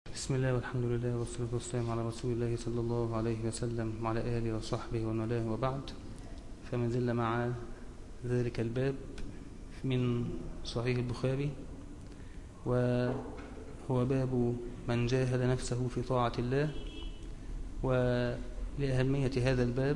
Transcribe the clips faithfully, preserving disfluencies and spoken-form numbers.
بسم الله والحمد لله والصلاة والسلام على رسول الله صلى الله عليه وسلم وعلى آله وصحبه ومن والاه، وبعد. فما زلنا مع ذلك الباب من صحيح البخاري، وهو باب من جاهد نفسه في طاعة الله. ولأهمية هذا الباب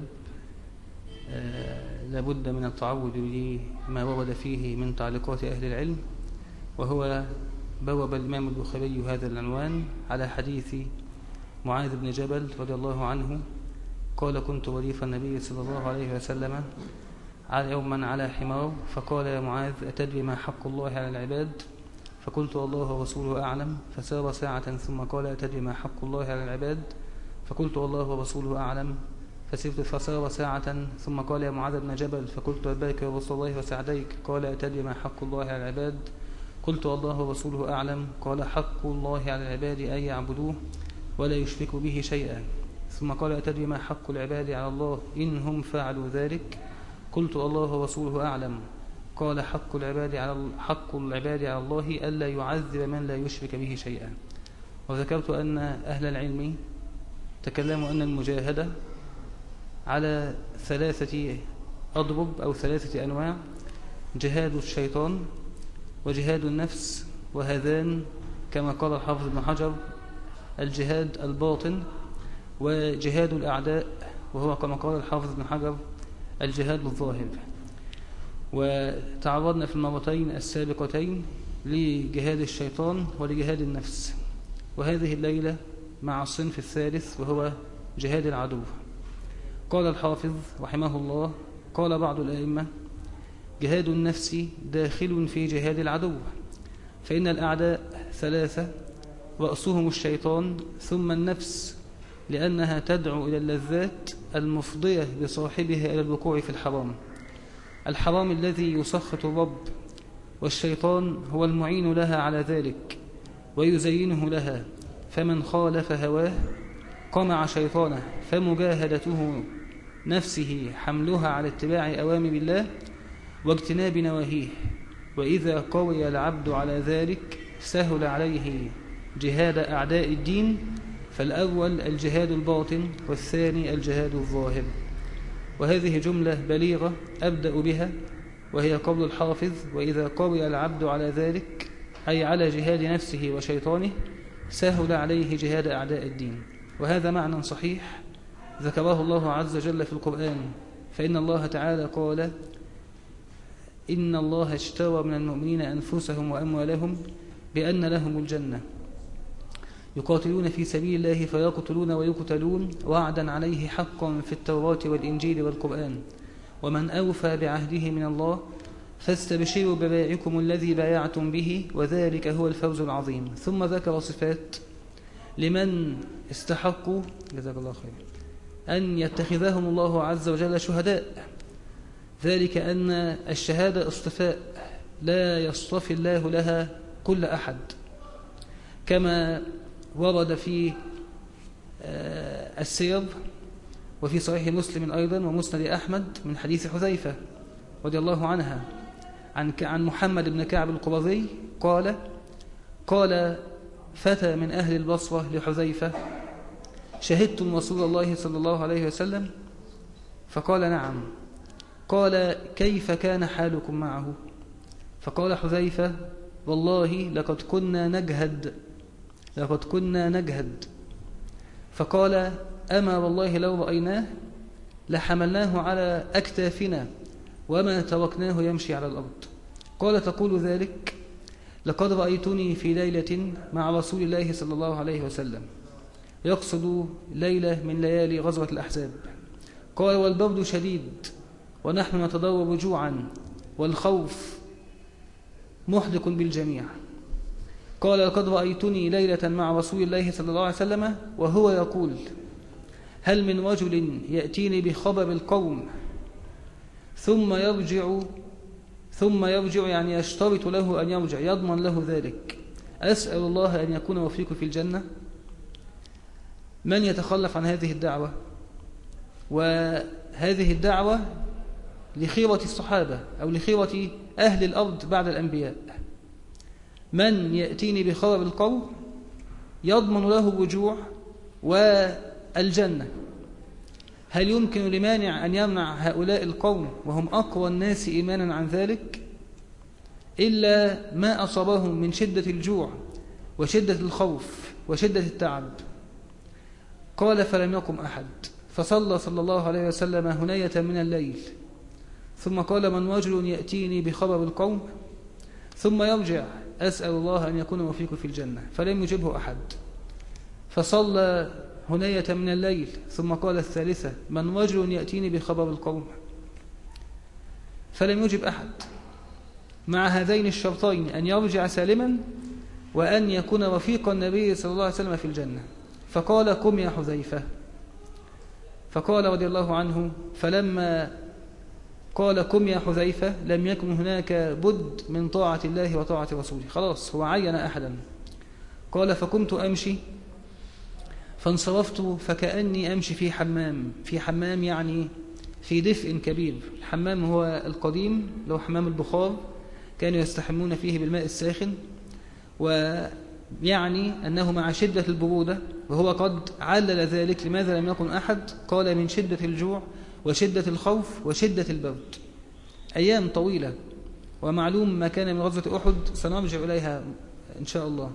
آه لابد من التعود لما ورد فيه من تعليقات أهل العلم، وهو بوب الإمام البخاري هذا العنوان على حديث معاذ بن جبل رضي الله عنه قال: كنت رديف النبي صلى الله عليه وسلم يوما على حمار، فقال: يا معاذ، أتدري ما حق الله على العباد؟ فقلت: الله ورسوله أعلم. فسار ساعة ثم قال: أتدري ما حق الله على العباد؟ فقلت: الله ورسوله أعلم. فسرت فسار ساعة ثم قال: يا معاذ بن جبل. فقلت: لبيك يا رسول الله وسعديك. قال: أتدري ما حق الله على العباد؟ قلت: الله ورسوله أعلم. قال: حق الله على العباد أن يعبدوه ولا يشركوا به شيئا. ثم قال: أتدري ما حق العباد على الله إن هم فعلوا ذلك؟ قلت: الله ورسوله أعلم. قال: حق العباد على حق العباد على الله ألا يعذب من لا يشرك به شيئا. وذكرت أن أهل العلم تكلموا أن المجاهدة على ثلاثة أضرب أو ثلاثة أنواع: جهاد الشيطان، وجهاد النفس، وهذان كما قال الحافظ ابن حجر الجهاد الباطن، وجهاد الأعداء، وهو كما قال الحافظ ابن حجر الجهاد الظاهر. وتعرضنا في المرتين السابقتين لجهاد الشيطان ولجهاد النفس، وهذه الليلة مع الصنف الثالث وهو جهاد العدو. قال الحافظ رحمه الله: قال بعض الأئمة: جهاد النفس داخل في جهاد العدو، فإن الأعداء ثلاثة: رأسهم الشيطان، ثم النفس لأنها تدعو إلى اللذات المفضية بصاحبها إلى الوقوع في الحرام الحرام الذي يسخط الرب، والشيطان هو المعين لها على ذلك ويزينه لها. فمن خالف هواه قمع شيطانه، فمجاهدته نفسه حملها على اتباع أوامر الله واجتناب نواهيه. وإذا قوي العبد على ذلك سهل عليه جهاد أعداء الدين، فالأول الجهاد الباطن، والثاني الجهاد الظاهر. وهذه جملة بليغة أبدأ بها، وهي قول الحافظ: وإذا قوي العبد على ذلك، أي على جهاد نفسه وشيطانه، سهل عليه جهاد أعداء الدين. وهذا معنى صحيح ذكره الله عز وجل في القرآن، فإن الله تعالى قال: إن الله اشترى من المؤمنين أنفسهم وأموالهم بأن لهم الجنة يقاتلون في سبيل الله فيقتلون ويقتلون وعدا عليه حقا في التوراة والإنجيل والقرآن، ومن أوفى بعهده من الله فاستبشروا ببيعكم الذي بايعتم به وذلك هو الفوز العظيم. ثم ذكر صفات لمن استحقوا جزاك الله خير أن يتخذهم الله عز وجل شهداء، ذلك أن الشهادة اصطفاء لا يصطفي الله لها كل أحد، كما ورد في السير وفي صحيح مسلم أيضا ومسند أحمد من حديث حذيفة رضي الله عنها عن عن محمد بن كعب القرظي قال: قال فتى من أهل البصرة لحذيفة: شهدتم رسول الله صلى الله عليه وسلم؟ فقال: نعم. قال: كيف كان حالكم معه؟ فقال حذيفة: والله لقد كنا نجهد لقد كنا نجهد فقال: أما والله لو رأيناه لحملناه على أكتافنا وما تركناه يمشي على الأرض. قال: تقول ذلك؟ لقد رأيتني في ليلة مع رسول الله صلى الله عليه وسلم، يقصد ليلة من ليالي غزوة الأحزاب. قال: والبرد شديد ونحن نتضرب جوعا والخوف محدق بالجميع. قال: لقد رأيتني ليلة مع رسول الله صلى الله عليه وسلم وهو يقول: هل من رجل يأتيني بخبر القوم ثم يرجع ثم يرجع يعني يشترط له أن يرجع، يضمن له ذلك، أسأل الله أن يكون وفيك في الجنة. من يتخلف عن هذه الدعوة؟ وهذه الدعوة لخيرة الصحابة أو لخيرة أهل الأرض بعد الأنبياء. من يأتيني بخبر القوم يضمن له الرجوع والجنة، هل يمكن لمانع أن يمنع هؤلاء القوم وهم أقوى الناس إيمانا عن ذلك إلا ما أصابهم من شدة الجوع وشدة الخوف وشدة التعب؟ قال فلم يقم أحد، فصلى صلى الله عليه وسلم هنية من الليل، ثم قال من رجل يأتيني بخبر القوم ثم يرجع أسأل الله أن يكون رفيقي في الجنة، فلم يجبه أحد. فصلى هنية من الليل ثم قال الثالثة من رجل يأتيني بخبر القوم، فلم يجب أحد، مع هذين الشرطين أن يرجع سالما وأن يكون رفيق النبي صلى الله عليه وسلم في الجنة. فقال قم يا حذيفة، فقال رضي الله عنه فلما قال قم يا حذيفة لم يكن هناك بد من طاعة الله وطاعة رسوله، خلاص هو عين أحدا. قال فقمت أمشي فانصرفت فكأني أمشي في حمام، في حمام يعني في دفء كبير. الحمام هو القديم لو حمام البخار، كانوا يستحمون فيه بالماء الساخن، ويعني أنه مع شدة البرودة، وهو قد علل ذلك لماذا لم يكن أحد، قال من شدة الجوع وشدة الخوف وشدة البرد. أيام طويلة، ومعلوم ما كان من غزوة أحد سنرجع إليها إن شاء الله.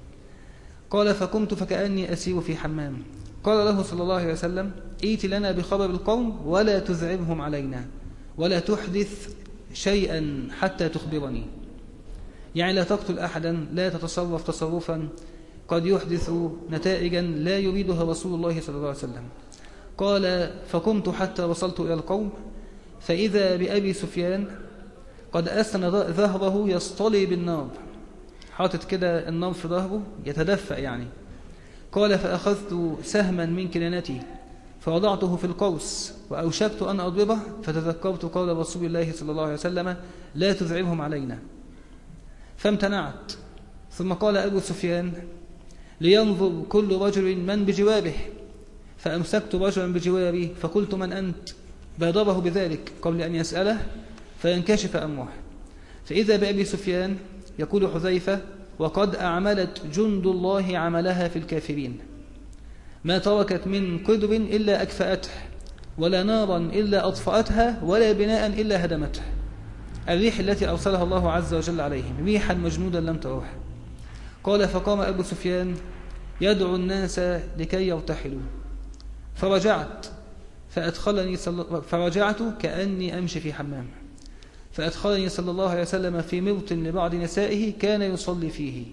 قال فقمت فكأني أسير في حمام. قال له صلى الله عليه وسلم ائت لنا بخبر القوم ولا تزعبهم علينا ولا تحدث شيئا حتى تخبرني، يعني لا تقتل أحدا، لا تتصرف تصرفا قد يحدث نتائجا لا يريدها رسول الله صلى الله عليه وسلم. قال فقمت حتى وصلت إلى القوم فإذا بأبي سفيان قد أسند ظهره يصطلي بالنار، حاطط كده النار في ظهره يتدفأ يعني. قال فأخذت سهما من كنانتي فوضعته في القوس وأوشكت أن أضربه، فتذكرت قول رسول الله صلى الله عليه وسلم لا تزعبهم علينا، فامتنعت. ثم قال أبو سفيان لينظر كل رجل من بجوابه، فأمسكت رجلا بجوابي فقلت من أنت، بادره بذلك قبل أن يسأله فينكشف أمره. فإذا بأبي سفيان يقول حذيفة وقد أعملت جند الله عملها في الكافرين، ما تركت من قدر إلا أكفأته، ولا نارا إلا أطفأتها، ولا بناء إلا هدمته. الريح التي أرسلها الله عز وجل عليهم ريحا مجنودا لم تروح. قال فقام أبو سفيان يدعو الناس لكي يرتحلوا، فرجعت فأدخلني صل... فرجعت كأني أمشي في حمام، فأدخلني صلى الله عليه وسلم في مرط لبعض نسائه كان يصلي فيه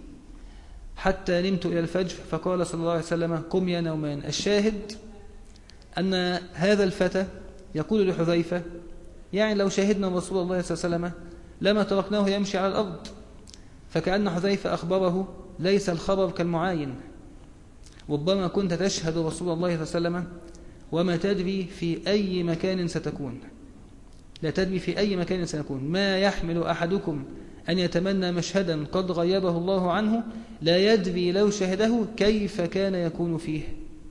حتى نمت إلى الفجر، فقال صلى الله عليه وسلم قم يا نومان. الشاهد أن هذا الفتى يقول لحذيفة يعني لو شاهدنا رسول الله صلى الله عليه وسلم لما تركناه يمشي على الأرض، فكأن حذيفة أخبره ليس الخبر كالمعاين، ربما كنت تشهد رسول الله صلى الله عليه وسلم وما تدري في أي مكان ستكون، لا تدري في أي مكان سنكون. ما يحمل أحدكم أن يتمنى مشهدا قد غيبه الله عنه لا يدري لو شهده كيف كان يكون فيه.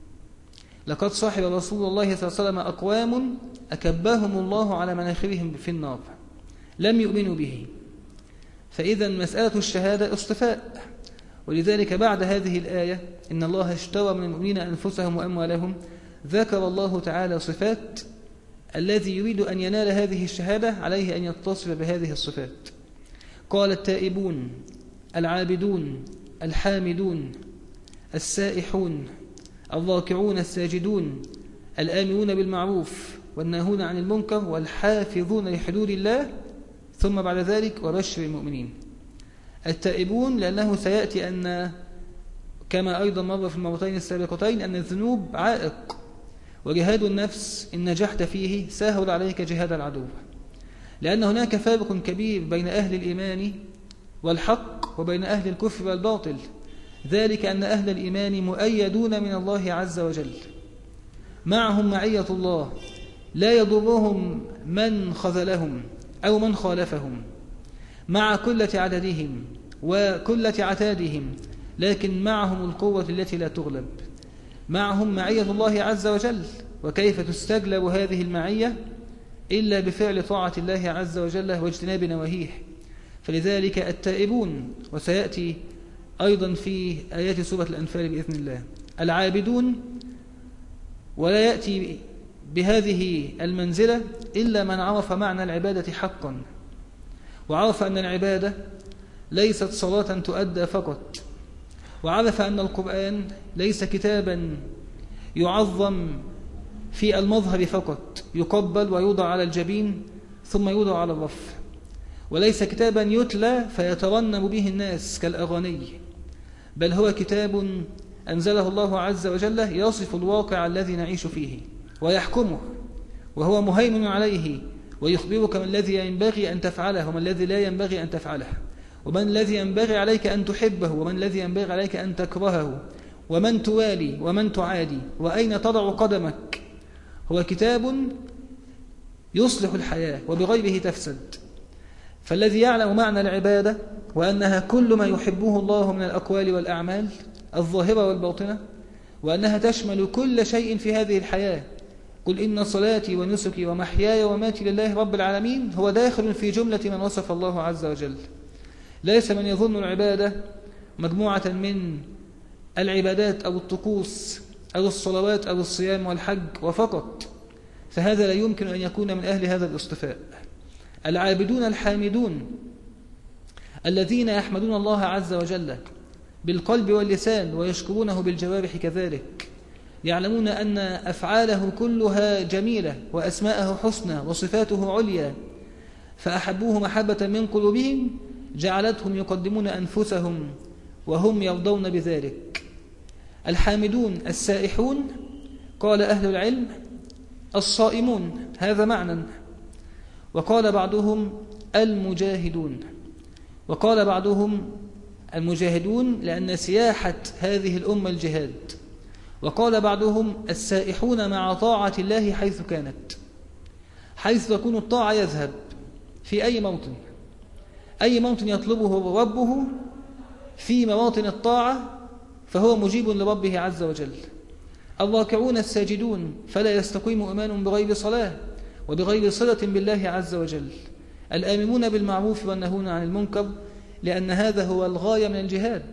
لقد صاحب رسول الله صلى الله عليه وسلم أقوام أكبهم الله على مناخرهم في النار لم يؤمنوا به. فإذا مسألة الشهادة اصطفاء، ولذلك بعد هذه الآية إن الله اشترى من المؤمنين أنفسهم وأموالهم ذكر الله تعالى صفات الذي يريد أن ينال هذه الشهادة عليه أن يتصف بهذه الصفات. قال التائبون العابدون الحامدون السائحون الراكعون الساجدون الآمرون بالمعروف والناهون عن المنكر والحافظون لحدود الله، ثم بعد ذلك وبشر المؤمنين. التائبون لأنه سيأتي أن كما أيضا مر في المرتين السابقتين أن الذنوب عائق، وجهاد النفس إن نجحت فيه سهل عليك جهاد العدو، لأن هناك فارق كبير بين أهل الإيمان والحق وبين أهل الكفر والباطل، ذلك أن أهل الإيمان مؤيدون من الله عز وجل، معهم معية الله، لا يضرهم من خذلهم أو من خالفهم مع قلة عددهم وقلة عتادهم، لكن معهم القوة التي لا تغلب، معهم معية الله عز وجل. وكيف تستجلب هذه المعية إلا بفعل طاعة الله عز وجل واجتناب نواهيه. فلذلك التائبون، وسيأتي أيضا في آيات سورة الأنفال بإذن الله. العابدون، ولا يأتي بهذه المنزلة إلا من عرف معنى العبادة حقا، وعرف أن العبادة ليست صلاة تؤدى فقط، وعرف أن القرآن ليس كتابا يعظم في المظهر فقط، يقبل ويوضع على الجبين ثم يوضع على الرف، وليس كتابا يتلى فيترنم به الناس كالأغاني، بل هو كتاب أنزله الله عز وجل يصف الواقع الذي نعيش فيه ويحكمه، وهو مهيمن عليه، ويخبرك ما الذي ينبغي أن تفعله وما الذي لا ينبغي أن تفعله، ومن الذي ينبغي عليك أن تحبه ومن الذي ينبغي عليك أن تكرهه، ومن توالي ومن تعادي، وأين تضع قدمك. هو كتاب يصلح الحياة وبغيره تفسد. فالذي يعلم معنى العبادة وأنها كل ما يحبه الله من الأقوال والأعمال الظاهرة والباطنة، وأنها تشمل كل شيء في هذه الحياة، قل إن صلاتي ونسكي ومحياي وماتي لله رب العالمين، هو داخل في جملة من وصف الله عز وجل. ليس من يظن العبادة مجموعة من العبادات أو الطقوس أو الصلوات أو الصيام والحج وفقط، فهذا لا يمكن أن يكون من أهل هذا الاصطفاء. العابدون الحامدون الذين يحمدون الله عز وجل بالقلب واللسان ويشكرونه بالجوارح كذلك، يعلمون أن أفعاله كلها جميلة وأسماءه حسنى وصفاته عليا، فأحبوه محبة من قلوبهم جعلتهم يقدمون أنفسهم وهم يرضون بذلك. الحامدون السائحون، قال أهل العلم الصائمون، هذا معنى، وقال بعضهم المجاهدون، وقال بعضهم المجاهدون لأن سياحة هذه الأمة الجهاد، وقال بعضهم السائحون مع طاعة الله حيث كانت، حيث تكون الطاعة يذهب في أي موطن، أي موطن يطلبه ربه في مواطن الطاعة فهو مجيب لربه عز وجل. الراكعون الساجدون، فلا يستقيم إيمان بغير صلاة وبغير صلة بالله عز وجل. الآمرون بالمعروف والنهون عن المنكر، لأن هذا هو الغاية من الجهاد،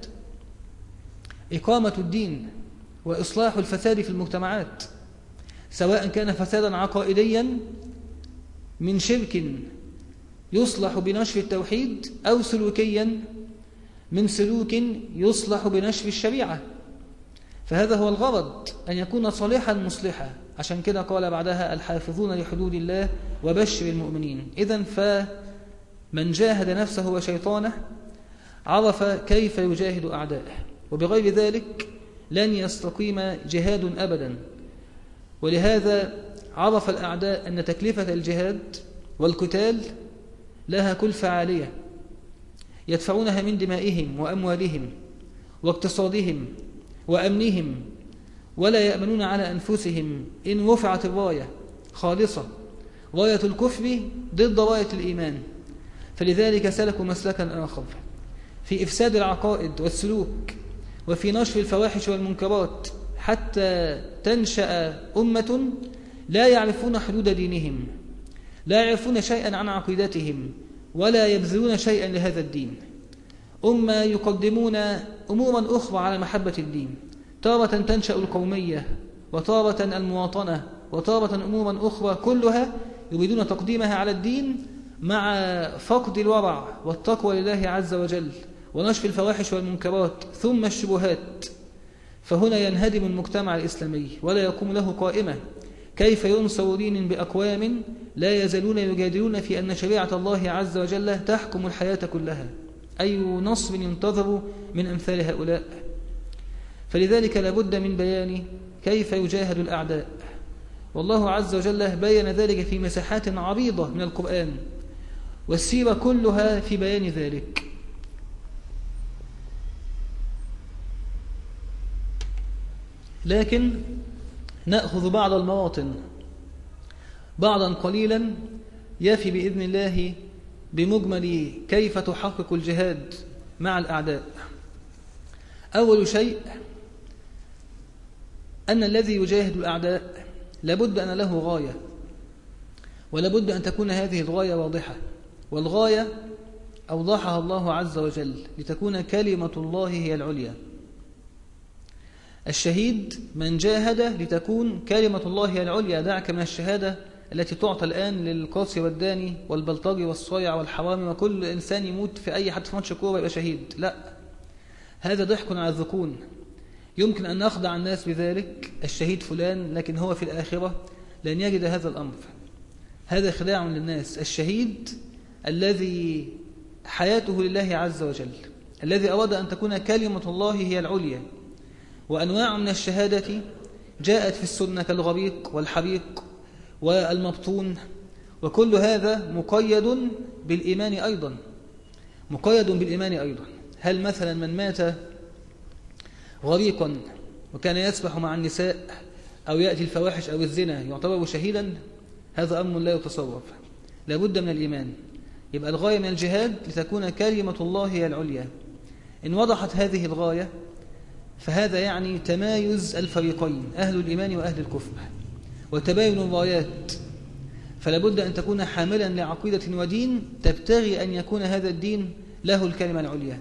إقامة الدين وإصلاح الفساد في المجتمعات، سواء كان فسادا عقائديا من شرك يصلح بنشر التوحيد، أو سلوكيا من سلوك يصلح بنشر الشريعة، فهذا هو الغرض، أن يكون صالحا مصلحا. عشان كده قال بعدها الحافظون لحدود الله وبشر المؤمنين. إذن فمن جاهد نفسه وشيطانه عرف كيف يجاهد أعدائه، وبغير ذلك لن يستقيم جهاد أبدا. ولهذا عرف الأعداء أن تكلفة الجهاد والقتال لها كلفة عالية يدفعونها من دمائهم وأموالهم واقتصادهم وأمنهم، ولا يأمنون على أنفسهم إن رفعت الراية خالصة، راية الكفر ضد راية الإيمان. فلذلك سلكوا مسلكا آخر في إفساد العقائد والسلوك، وفي نشر الفواحش والمنكرات، حتى تنشأ أمة لا يعرفون حدود دينهم، لا يعرفون شيئا عن عقيدتهم، ولا يبذلون شيئا لهذا الدين. أمة يقدمون أمورا أخرى على محبة الدين، تارة تنشأ القومية، وتارة المواطنة، وتارة أمورا أخرى، كلها يريدون تقديمها على الدين مع فقد الورع والتقوى لله عز وجل، ونشر الفواحش والمنكرات، ثم الشبهات. فهنا ينهدم المجتمع الإسلامي ولا يقوم له قائمة. كيف ينصر دين بأقوام لا يزالون يجادلون في أن شريعة الله عز وجل تحكم الحياة كلها؟ أي نصر ينتظر من أمثال هؤلاء؟ فلذلك لابد من بيان كيف يجاهد الأعداء، والله عز وجل بين ذلك في مساحات عريضة من القرآن، والسيرة كلها في بيان ذلك. لكن نأخذ بعض المواطن بعضا قليلا يفي بإذن الله بمجمل كيف تحقق الجهاد مع الأعداء. أول شيء أن الذي يجاهد الأعداء لابد أن له غاية، ولابد أن تكون هذه الغاية واضحة. والغاية أوضحها الله عز وجل لتكون كلمة الله هي العليا. الشهيد من جاهد لتكون كلمة الله هي العليا. دعك من الشهادة التي تعطى الآن للقاصي والداني والبلطجي والصايع والحرامي وكل إنسان يموت في أي حد في ماتش كورة يبقى شهيد. لا، هذا ضحك على الذكون. يمكن أن نخدع الناس بذلك، الشهيد فلان، لكن هو في الآخرة لن يجد هذا الأمر. هذا خداع للناس. الشهيد الذي حياته لله عز وجل، الذي أراد أن تكون كلمة الله هي العليا. وأنواع من الشهادة جاءت في السنة كالغريق والحريق والمبطون، وكل هذا مقيد بالإيمان أيضا، مقيد بالإيمان أيضا. هل مثلا من مات غريقا وكان يسبح مع النساء أو يأتي الفواحش أو الزنا يعتبر شهيدا؟ هذا أمر لا يتصور، لابد من الإيمان. يبقى الغاية من الجهاد لتكون كلمة الله هي العليا. إن وضحت هذه الغاية فهذا يعني تمايز الفريقين، أهل الإيمان وأهل الكفر، وتباين الرايات. فلابد أن تكون حاملا لعقيدة ودين تبتغي أن يكون هذا الدين له الكلمة العليا.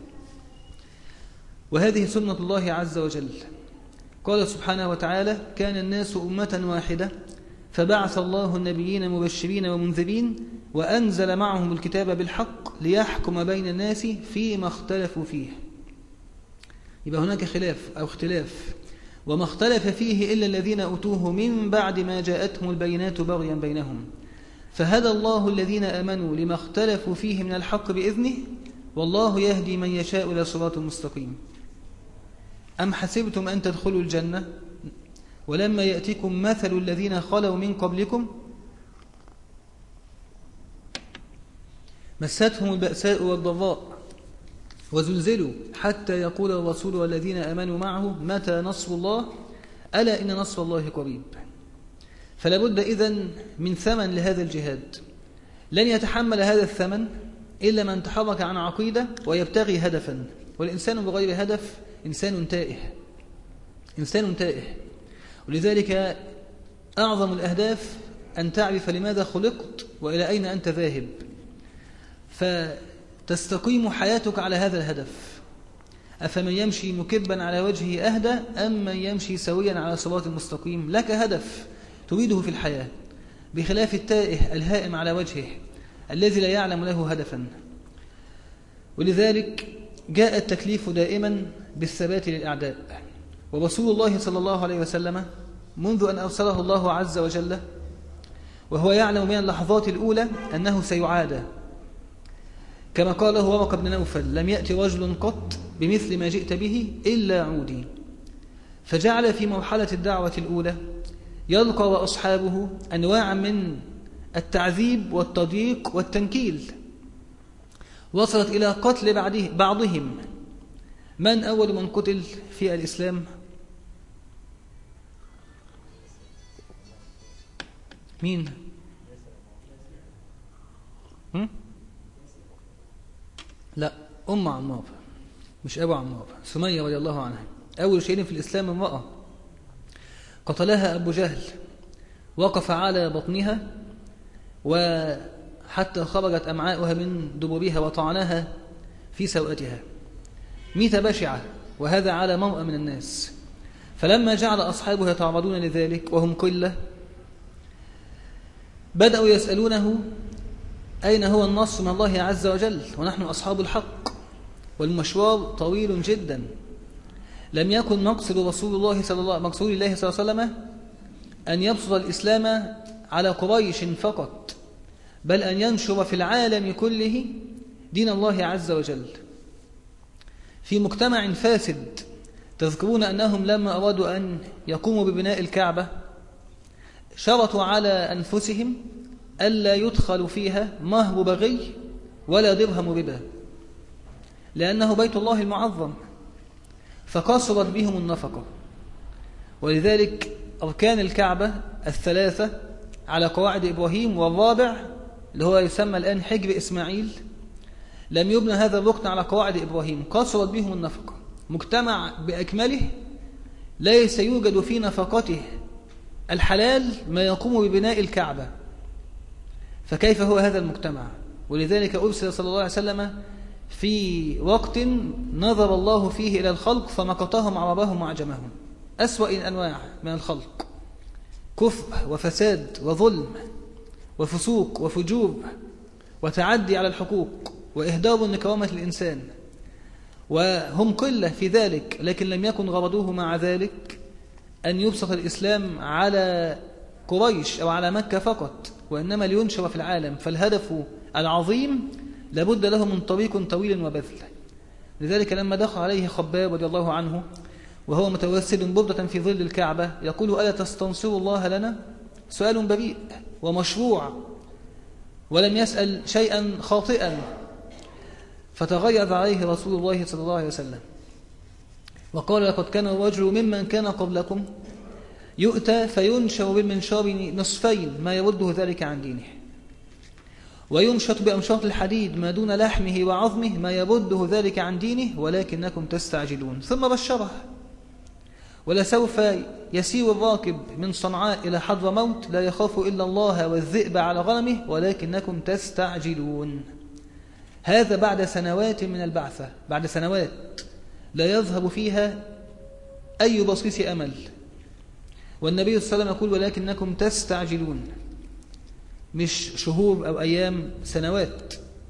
وهذه سنة الله عز وجل. قال سبحانه وتعالى: كان الناس أمة واحدة فبعث الله النبيين مبشرين ومنذرين وأنزل معهم الكتاب بالحق ليحكم بين الناس فيما اختلفوا فيه. يبقى هناك خلاف أو اختلاف، وما اختلف فيه إلا الذين أوتوه من بعد ما جاءتهم البينات بغيا بينهم، فهدى الله الذين آمنوا لما اختلفوا فيه من الحق بإذنه والله يهدي من يشاء إلى صراط مستقيم. أم حسبتم أن تدخلوا الجنة ولما يأتكم مثل الذين خلوا من قبلكم مستهم البأساء والضراء وزلزلوا حتى يقول الرسول والذين آمنوا معه متى نصر الله ألا إن نصر الله قريب. فلا بد إذن من ثمن لهذا الجهاد. لن يتحمل هذا الثمن إلا من تحرك عن عقيدة ويبتغي هدفا، والإنسان بغير هدف إنسان تائه، إنسان تائه. ولذلك أعظم الأهداف أن تعرف لماذا خلقت وإلى أين أنت ذاهب، فتستقيم حياتك على هذا الهدف. أفمن يمشي مكبا على وجهه أهدى أم من يمشي سويا على صراط مستقيم؟ لك هدف تريده في الحياة، بخلاف التائه الهائم على وجهه الذي لا يعلم له هدفا. ولذلك جاء التكليف دائما بالثبات للأعداء. ورسول الله صلى الله عليه وسلم منذ أن أرسله الله عز وجل وهو يعلم من اللحظات الأولى أنه سيعادى، كما قاله ورقة بن نوفل: لم يأتي رجل قط بمثل ما جئت به إلا عودي. فجعل في مرحلة الدعوة الأولى يلقى وأصحابه أنواع من التعذيب والتضييق والتنكيل، وصلت إلى قتل بعضهم. من أول من قتل في الإسلام؟ مين؟ هم؟ لا، أم عمار، مش أبو عمار، سمية رضي الله عنها. أول شيء في الإسلام امرأة قتلها أبو جهل، وقف على بطنها وحتى خرجت أمعاؤها من دبرها وطعنها في سوءتها ميتة بشعة، وهذا على مرأة من الناس. فلما جعل أصحابه يتعرضون لذلك وهم قلة بدأوا يسألونه أين هو النصر من الله عز وجل ونحن أصحاب الحق، والمشوار طويل جدا. لم يكن مقصد رسول الله صلى الله مقصود الله صلى الله عليه وسلم أن يبسط الإسلام على قريش فقط، بل أن ينشر في العالم كله دين الله عز وجل. في مجتمع فاسد، تذكرون أنهم لما أرادوا أن يقوموا ببناء الكعبة شرطوا على أنفسهم ألا يدخل فيها مهر بغي ولا درهم ربا، لأنه بيت الله المعظم، فقصرت بهم النفقة. ولذلك أركان الكعبة الثلاثة على قواعد إبراهيم، والرابع اللي هو يسمى الآن حجر إسماعيل لم يبنى هذا الركن على قواعد إبراهيم، قصرت بهم النفقة. مجتمع بأكمله ليس يوجد في نفقته الحلال ما يقوم ببناء الكعبة، فكيف هو هذا المجتمع؟ ولذلك أرسل صلى الله عليه وسلم في وقت نظر الله فيه إلى الخلق فمقتهم عربهم وعجمهم، أسوأ الأنواع من الخلق، كفر وفساد وظلم وفسوق وفجور وتعدي على الحقوق وإهدار لكرامة الإنسان، وهم قلة في ذلك، لكن لم يكن غرضوه مع ذلك أن يبسط الإسلام على قريش أو على مكة فقط، وإنما لينشر في العالم. فالهدف العظيم لابد له من طريق طويل وبذل. لذلك لما دخل عليه خباب رضي الله عنه وهو متوسد بردة في ظل الكعبة يقول: ألا تستنصر الله لنا؟ سؤال بريء ومشروع، ولم يسأل شيئا خاطئا. فتغيظ عليه رسول الله صلى الله عليه وسلم وقال: لقد كان الرجل ممن كان قبلكم يؤتى فينشر بالمنشار نصفين ما يرده ذلك عن دينه، ويمشط بأمشاط الحديد ما دون لحمه وعظمه ما يرده ذلك عن دينه، ولكنكم تستعجلون. ثم بشره: ولسوف يسير الراكب من صنعاء إلى حضرموت لا يخاف إلا الله والذئب على غنمه، ولكنكم تستعجلون. هذا بعد سنوات من البعثة، بعد سنوات لا يذهب فيها أي بصيص أمل، والنبي صلى الله عليه وسلم يقول: ولكنكم تستعجلون، مش شهور أو أيام، سنوات.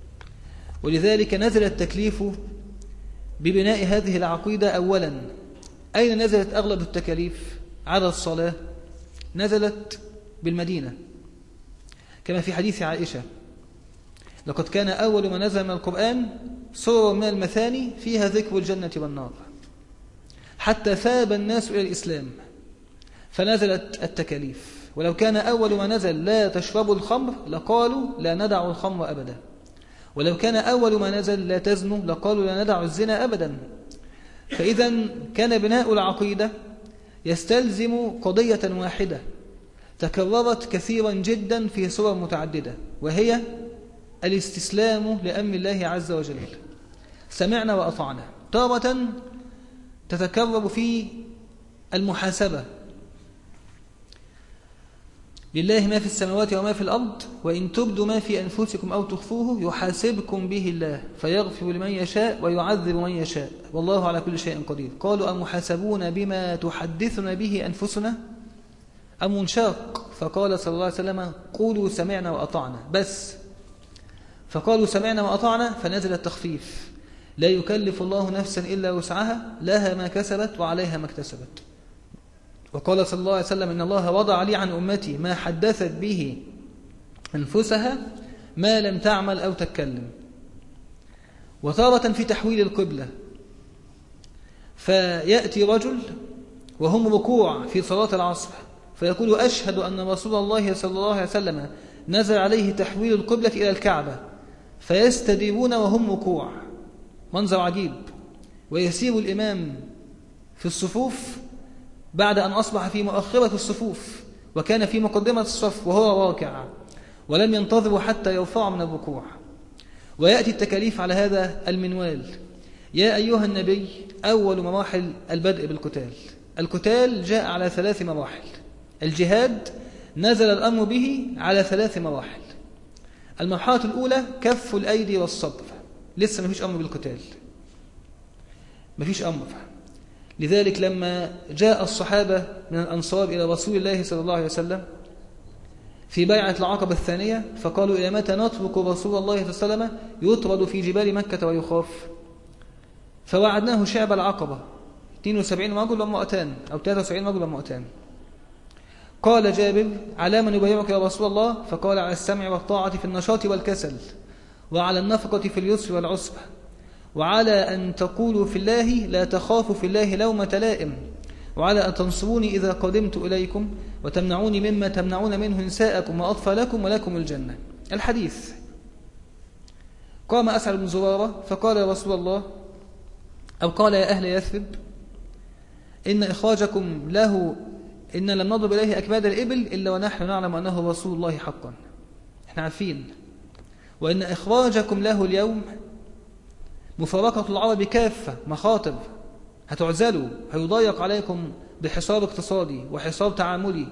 ولذلك نزل التكليف ببناء هذه العقيدة. أولا، أين نزلت أغلب التكاليف على الصلاة؟ نزلت بالمدينة، كما في حديث عائشة: لقد كان أول ما نزل من القرآن سورة من المثاني فيها ذكر الجنة والنار، حتى ثاب الناس إلى الإسلام فنزلت التكاليف. ولو كان أول ما نزل لا تشربوا الخمر لقالوا لا ندع الخمر أبدا، ولو كان أول ما نزل لا تزنوا لقالوا لا ندع الزنا أبدا. فإذا كان بناء العقيدة يستلزم قضية واحدة تكررت كثيرا جدا في صور متعددة، وهي الاستسلام لأمر الله عز وجل. سمعنا وأطعنا. تارة تتكرر في المحاسبة: لله ما في السماوات وما في الأرض، وإن تبدوا ما في أنفسكم أو تخفوه يحاسبكم به الله فيغفر لمن يشاء ويعذب من يشاء والله على كل شيء قدير. قالوا: أمحاسبون بما تحدثنا به أنفسنا أم منشاق؟ فقال صلى الله عليه وسلم: قولوا سمعنا وأطعنا بس. فقالوا سمعنا وأطعنا فنزل التخفيف: لا يكلف الله نفسا إلا وسعها، لها ما كسبت وعليها ما اكتسبت. وقال صلى الله عليه وسلم: إن الله وضع لي عن أمتي ما حدثت به أنفسها ما لم تعمل أو تتكلم. وتارة في تحويل القبلة، فيأتي رجل وهم ركوع في صلاة العصر فيقول: أشهد أن رسول الله صلى الله عليه وسلم نزل عليه تحويل القبلة إلى الكعبة، فيستديرون وهم ركوع، منظر عجيب. ويسير الإمام في الصفوف بعد أن أصبح في مؤخرة الصفوف وكان في مقدمة الصف وهو راكع، ولم ينتظروا حتى يرفعوا من الركوع. ويأتي التكاليف على هذا المنوال: يا أيها النبي، أول مراحل البدء بالقتال. القتال جاء على ثلاث مراحل. الجهاد نزل الأمر به على ثلاث مراحل. المرحلة الأولى كف الأيدي والصبر، لسه ما فيش أمر بالقتال، ما فيش أمر. لذلك لما جاء الصحابة من الأنصار إلى رسول الله صلى الله عليه وسلم في بيعة العقبة الثانية فقالوا: إلى متى نترك رسول الله صلى الله عليه وسلم يطرد في جبال مكة ويخاف؟ فوعدناه شعب العقبة اثنين وسبعين رجل وامرأتان أو ثلاثة وسبعين رجل وامرأتان. قال جابر: على من يبايعك يا رسول الله؟ فقال: على السمع والطاعة في النشاط والكسل، وعلى النفقة في اليسر والعسر، وعلى أن تقولوا في الله لا تخافوا في الله لومة لائم، وعلى أن تنصروني إذا قدمت إليكم، وتمنعوني مما تمنعون منه نساءكم وأطفالكم ولكم الجنة. الحديث. قام أسعد بن زرارة فقال: يا رسول الله، أو قال: يا أهل يثرب، إن إخراجكم له إن لم نضرب إليه أكباد الإبل إلا ونحن نعلم أنه رسول الله حقا. إحنا عارفين. وإن إخراجكم له اليوم مفارقة العرب كافة، مخاطر، هتعزلوا، هيضايق عليكم بحصار اقتصادي وحصار تعاملي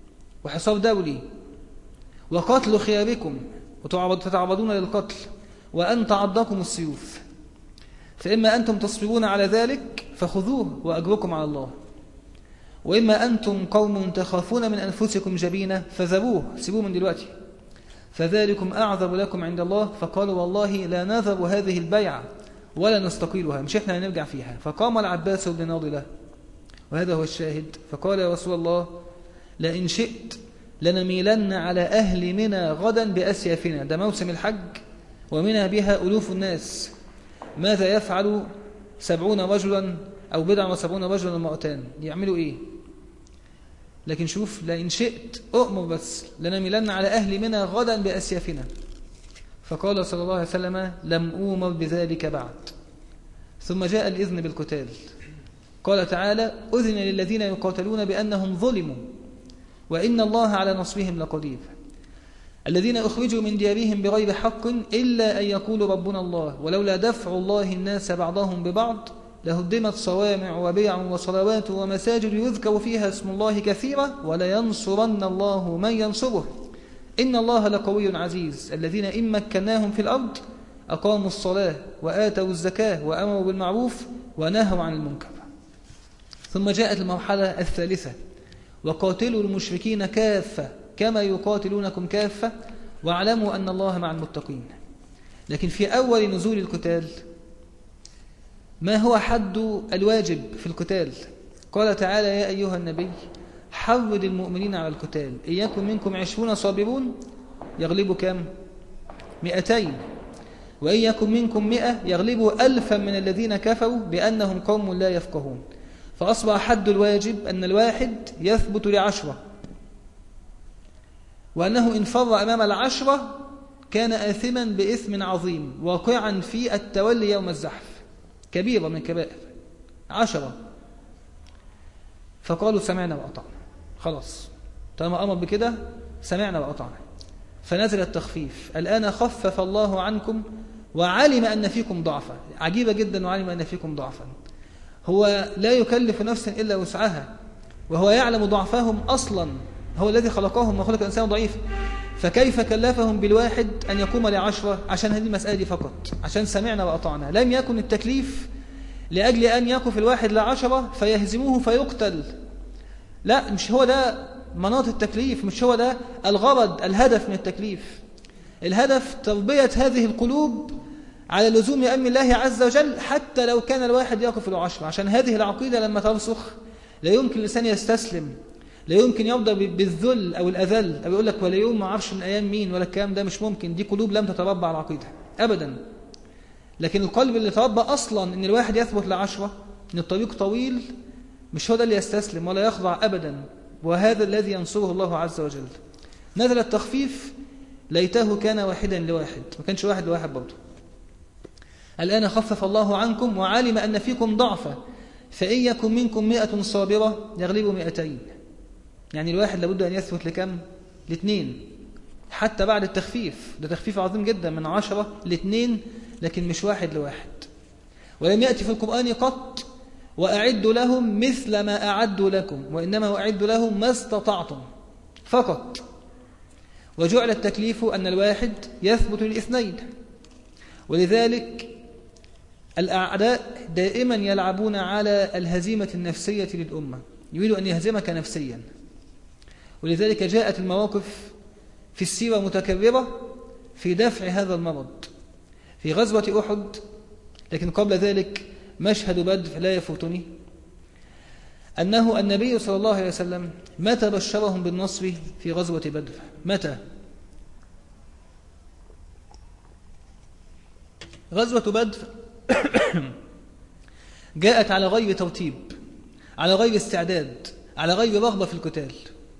وحصار دولي، وقتل خياركم وتتعرضون للقتل، وأن تعضكم السيوف، فإما أنتم تصبرون على ذلك فخذوه وأجركم على الله، وإما أنتم قوم تخافون من أنفسكم جبينة فذروه، سيبوه من دلوقتي، فذلكم أعذر لكم عند الله. فقالوا والله لا نذر هذه البيعة ولا نستقيلها، مش إحنا هنرجع فيها. فقام العباس بن ناضلة وهذا هو الشاهد فقال يا رسول الله لئن شئت لنميلن على أهل منى غدا بأسيافنا، ده موسم الحج ومنى بها ألوف الناس، ماذا يفعل سبعون رجلا أو بضع وسبعون رجلا ومئتان، يعملوا إيه؟ لكن شوف لئن شئت أؤمر بس لنميلن على أهل منى غدا بأسيافنا. فقال صلى الله عليه وسلم لم أؤمر بذلك بعد. ثم جاء الإذن بالقتال، قال تعالى أذن للذين يقاتلون بأنهم ظلموا وإن الله على نصرهم لقدير، الذين أخرجوا من ديارهم بغير حق إلا أن يقولوا ربنا الله ولولا دفع الله الناس بعضهم ببعض لهدمت صوامع وبيع وصلوات ومساجد يذكر فيها اسم الله كثيرا ولينصرن الله من ينصره إن الله لقوي عزيز، الذين إن مكناهم في الأرض أقاموا الصلاة وآتوا الزكاة وأمروا بالمعروف ونهوا عن المنكر. ثم جاءت المرحلة الثالثة وقاتلوا المشركين كافة كما يقاتلونكم كافة واعلموا أن الله مع المتقين. لكن في أول نزول القتال ما هو حد الواجب في القتال؟ قال تعالى يا أيها النبي حرض المؤمنين على القتال، إن يكن منكم عشرون صابرون يغلبوا كم؟ مئتين، وإن يكن منكم مئة يغلبوا ألفا من الذين كفروا بأنهم قوم لا يفقهون. فأصبح حد الواجب أن الواحد يثبت لعشرة، وأنه إن فر أمام العشرة كان آثما بإثم عظيم واقعا في التولي يوم الزحف، كبيرة من كبائر عشرة. فقالوا سمعنا وأطعنا، خلاص طالما أمر بكده سمعنا وأطعنا. فنزل التخفيف الآن خفف الله عنكم وعلم أن فيكم ضعفا، عجيبة جدا، وعلم أن فيكم ضعفا. هو لا يكلف نفسا إلا وسعها، وهو يعلم ضعفهم أصلا، هو الذي خلقهم وخلق الإنسان ضعيف، فكيف كلفهم بالواحد أن يقوم لعشرة عشان هذه المسألة دي فقط، عشان سمعنا وأطعنا. لم يكن التكليف لأجل أن يقف الواحد لعشرة فيهزموه فيقتل، لا، مش هو ده مناط التكليف، مش هو ده الغرض الهدف من التكليف. الهدف تربية هذه القلوب على لزوم أمر الله عز وجل حتى لو كان الواحد يقف العشرة، عشان هذه العقيدة لما ترسخ لا يمكن الإنسان يستسلم، لا يمكن يرضى بالذل أو الأذل أو يقول لك ولا يوم ما عرفش من أيام مين ولا الكلام ده، مش ممكن. دي قلوب لم تتربى على العقيدة أبدا. لكن القلب اللي تربى أصلا إن الواحد يثبت لعشرة، إن الطريق طويل، مش هو ده اللي يستسلم ولا يخضع أبدا، وهذا الذي ينصره الله عز وجل. نزل التخفيف ليته كان واحدا لواحد، ما كانش واحد لواحد برضه. الآن خفف الله عنكم وعلم أن فيكم ضعفا فإن يكن منكم مئة صابرة يغلبوا مئتين. يعني الواحد لابد أن يثبت لكم؟ لاثنين حتى بعد التخفيف. ده تخفيف عظيم جدا من عشرة لاثنين، لكن مش واحد لواحد. ولم يأتي في القرآن قط وأعدوا لهم مثل ما أعدوا لكم، وإنما أعدوا لهم ما استطعتم فقط. وجعل التكليف أن الواحد يثبت للاثنين. ولذلك الأعداء دائما يلعبون على الهزيمة النفسية للأمة، يريد أن يهزمك نفسيا. ولذلك جاءت المواقف في السيرة متكررة في دفع هذا المرض في غزوة أحد. لكن قبل ذلك مشهد بدر لا يفوتني، أنه النبي صلى الله عليه وسلم متى بشرهم بالنصر في غزوة بدر؟ متى؟ غزوة بدر جاءت على غير ترتيب، على غير استعداد، على غير رغبة في القتال،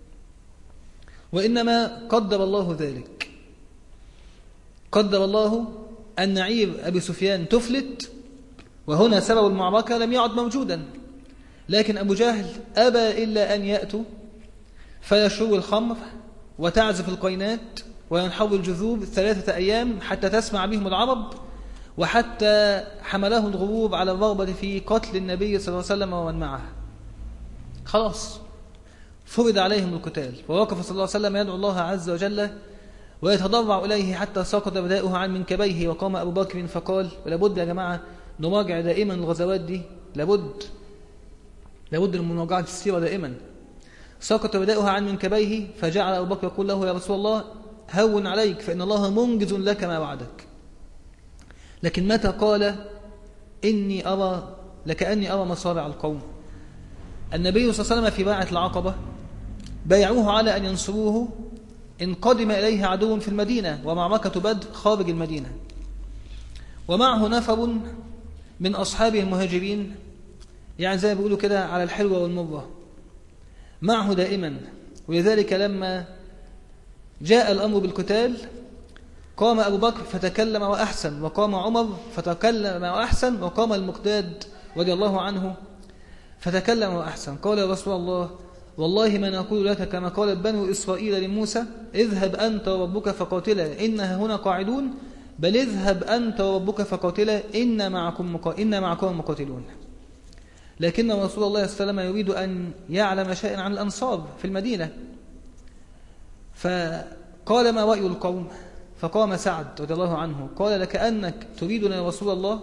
وإنما قدر الله ذلك. قدر الله أن عير أبي سفيان تفلت، وهنا سبب المعركة لم يعد موجودا. لكن أبو جهل أبى إلا أن يأتوا فيشربوا الخمر وتعزف القينات وينحروا الجذوب ثلاثة أيام حتى تسمع بهم العرب، وحتى حمله الغرور على الرغبة في قتل النبي صلى الله عليه وسلم ومن معه. خلاص فرض عليهم القتال، ووقف صلى الله عليه وسلم يدعو الله عز وجل ويتضرع إليه حتى سقط رداؤه عن منكبيه. وقام أبو بكر فقال، ولابد يا جماعة نراجع دائما الغزوات دي، لابد لابد من مراجعة السيرة دائما. سقط رداؤه عن منكبيه فجعل أبو بكر يقول له: يا رسول الله هون عليك فإن الله منجز لك ما وعدك. لكن متى قال إني أرى لكأني أرى مصارع القوم؟ النبي صلى الله عليه وسلم في باعة العقبة بايعوه على أن ينصروه إن قدم إليه عدو في المدينة، ومعركة بدر خارج المدينة، ومعه نفر من أصحابه المهاجرين، يعني زي ما بيقولوا كده على الحلوة والمرة معه دائما. ولذلك لما جاء الأمر بالقتال قام أبو بكر فتكلم وأحسن، وقام عمر فتكلم وأحسن، وقام المقداد رضي الله عنه فتكلم وأحسن. قال: يا رسول الله والله ما نقول لك كما قالت بنو إسرائيل لموسى: اذهب أنت وربك فقاتلا إنها هنا قاعدون، بل اذهب أنت وربك فقاتلا إن معكم مقا... إن معكم مقاتلون. لكن رسول الله صلى الله عليه وسلم يريد أن يعلم شيئا عن الأنصار في المدينة، فقال: ما رأي القوم؟ فقام سعد رضي الله عنه قال: لكأنك تريدنا يا رسول الله،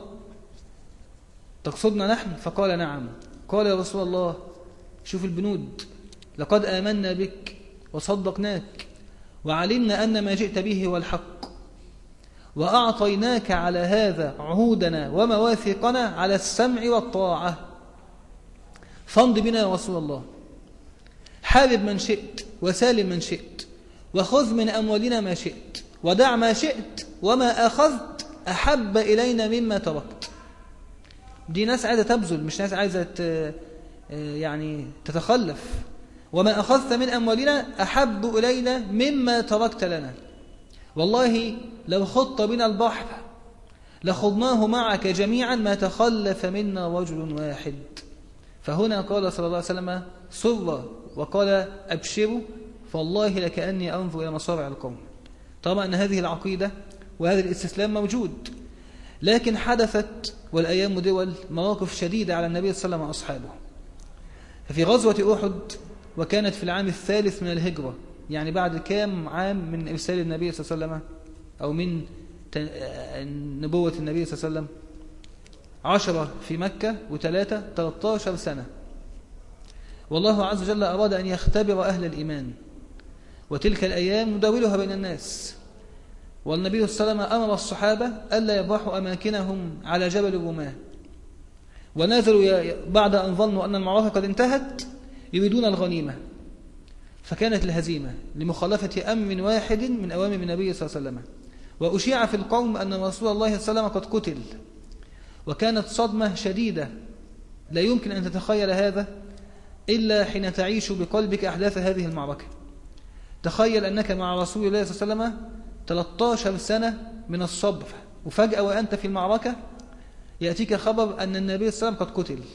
تقصدنا نحن؟ فقال: نعم. قال: يا رسول الله شوف البنود، لقد آمنا بك وصدقناك وعلمنا أن ما جئت به هو الحق، وأعطيناك على هذا عهودنا ومواثيقنا على السمع والطاعة، فامض بنا يا رسول الله، حارب من شئت وسالم من شئت، وخذ من أموالنا ما شئت، ودع ما شئت، وما أخذت أحب إلينا مما تركت. دي ناس عايزة تبذل، مش ناس عايزة يعني تتخلف. وما أخذت من أموالنا أحب إلينا مما تركت لنا، والله لو خضت بنا البحر لخضناه معك جميعا ما تخلف منا رجل واحد. فهنا قال صلى الله عليه وسلم: سر، وقال: أبشروا فالله لكأني أنظر إلى مصارع القوم. طبعا أن هذه العقيدة وهذا الاستسلام موجود، لكن حدثت والأيام دول مواقف شديدة على النبي صلى الله عليه وسلم وأصحابه. ففي غزوة أحد، وكانت في العام الثالث من الهجرة، يعني بعد كام عام من إرسال النبي صلى الله عليه وسلم أو من نبوة النبي صلى الله عليه وسلم؟ عشرة في مكة وثلاثة ثلاثة عشر سنة. والله عز وجل أراد أن يختبر أهل الإيمان، وتلك الأيام نداولها بين الناس. والنبي صلى الله عليه وسلم أمر الصحابة ألا يبرحوا أماكنهم على جبل الرماة، ونزلوا بعد أن ظنوا أن المعركة قد انتهت يريدون الغنيمة، فكانت الهزيمة لمخالفة أمر واحد من أوامر النبي صلى الله عليه وسلم. وأشيع في القوم أن رسول الله صلى الله عليه وسلم قد قتل، وكانت صدمة شديدة لا يمكن أن تتخيل هذا إلا حين تعيش بقلبك أحداث هذه المعركة. تخيل أنك مع رسول الله صلى الله عليه وسلم ثلاثة عشر سنة من الصبر، وفجأة وأنت في المعركة يأتيك خبر أن النبي صلى الله عليه وسلم قد قتل.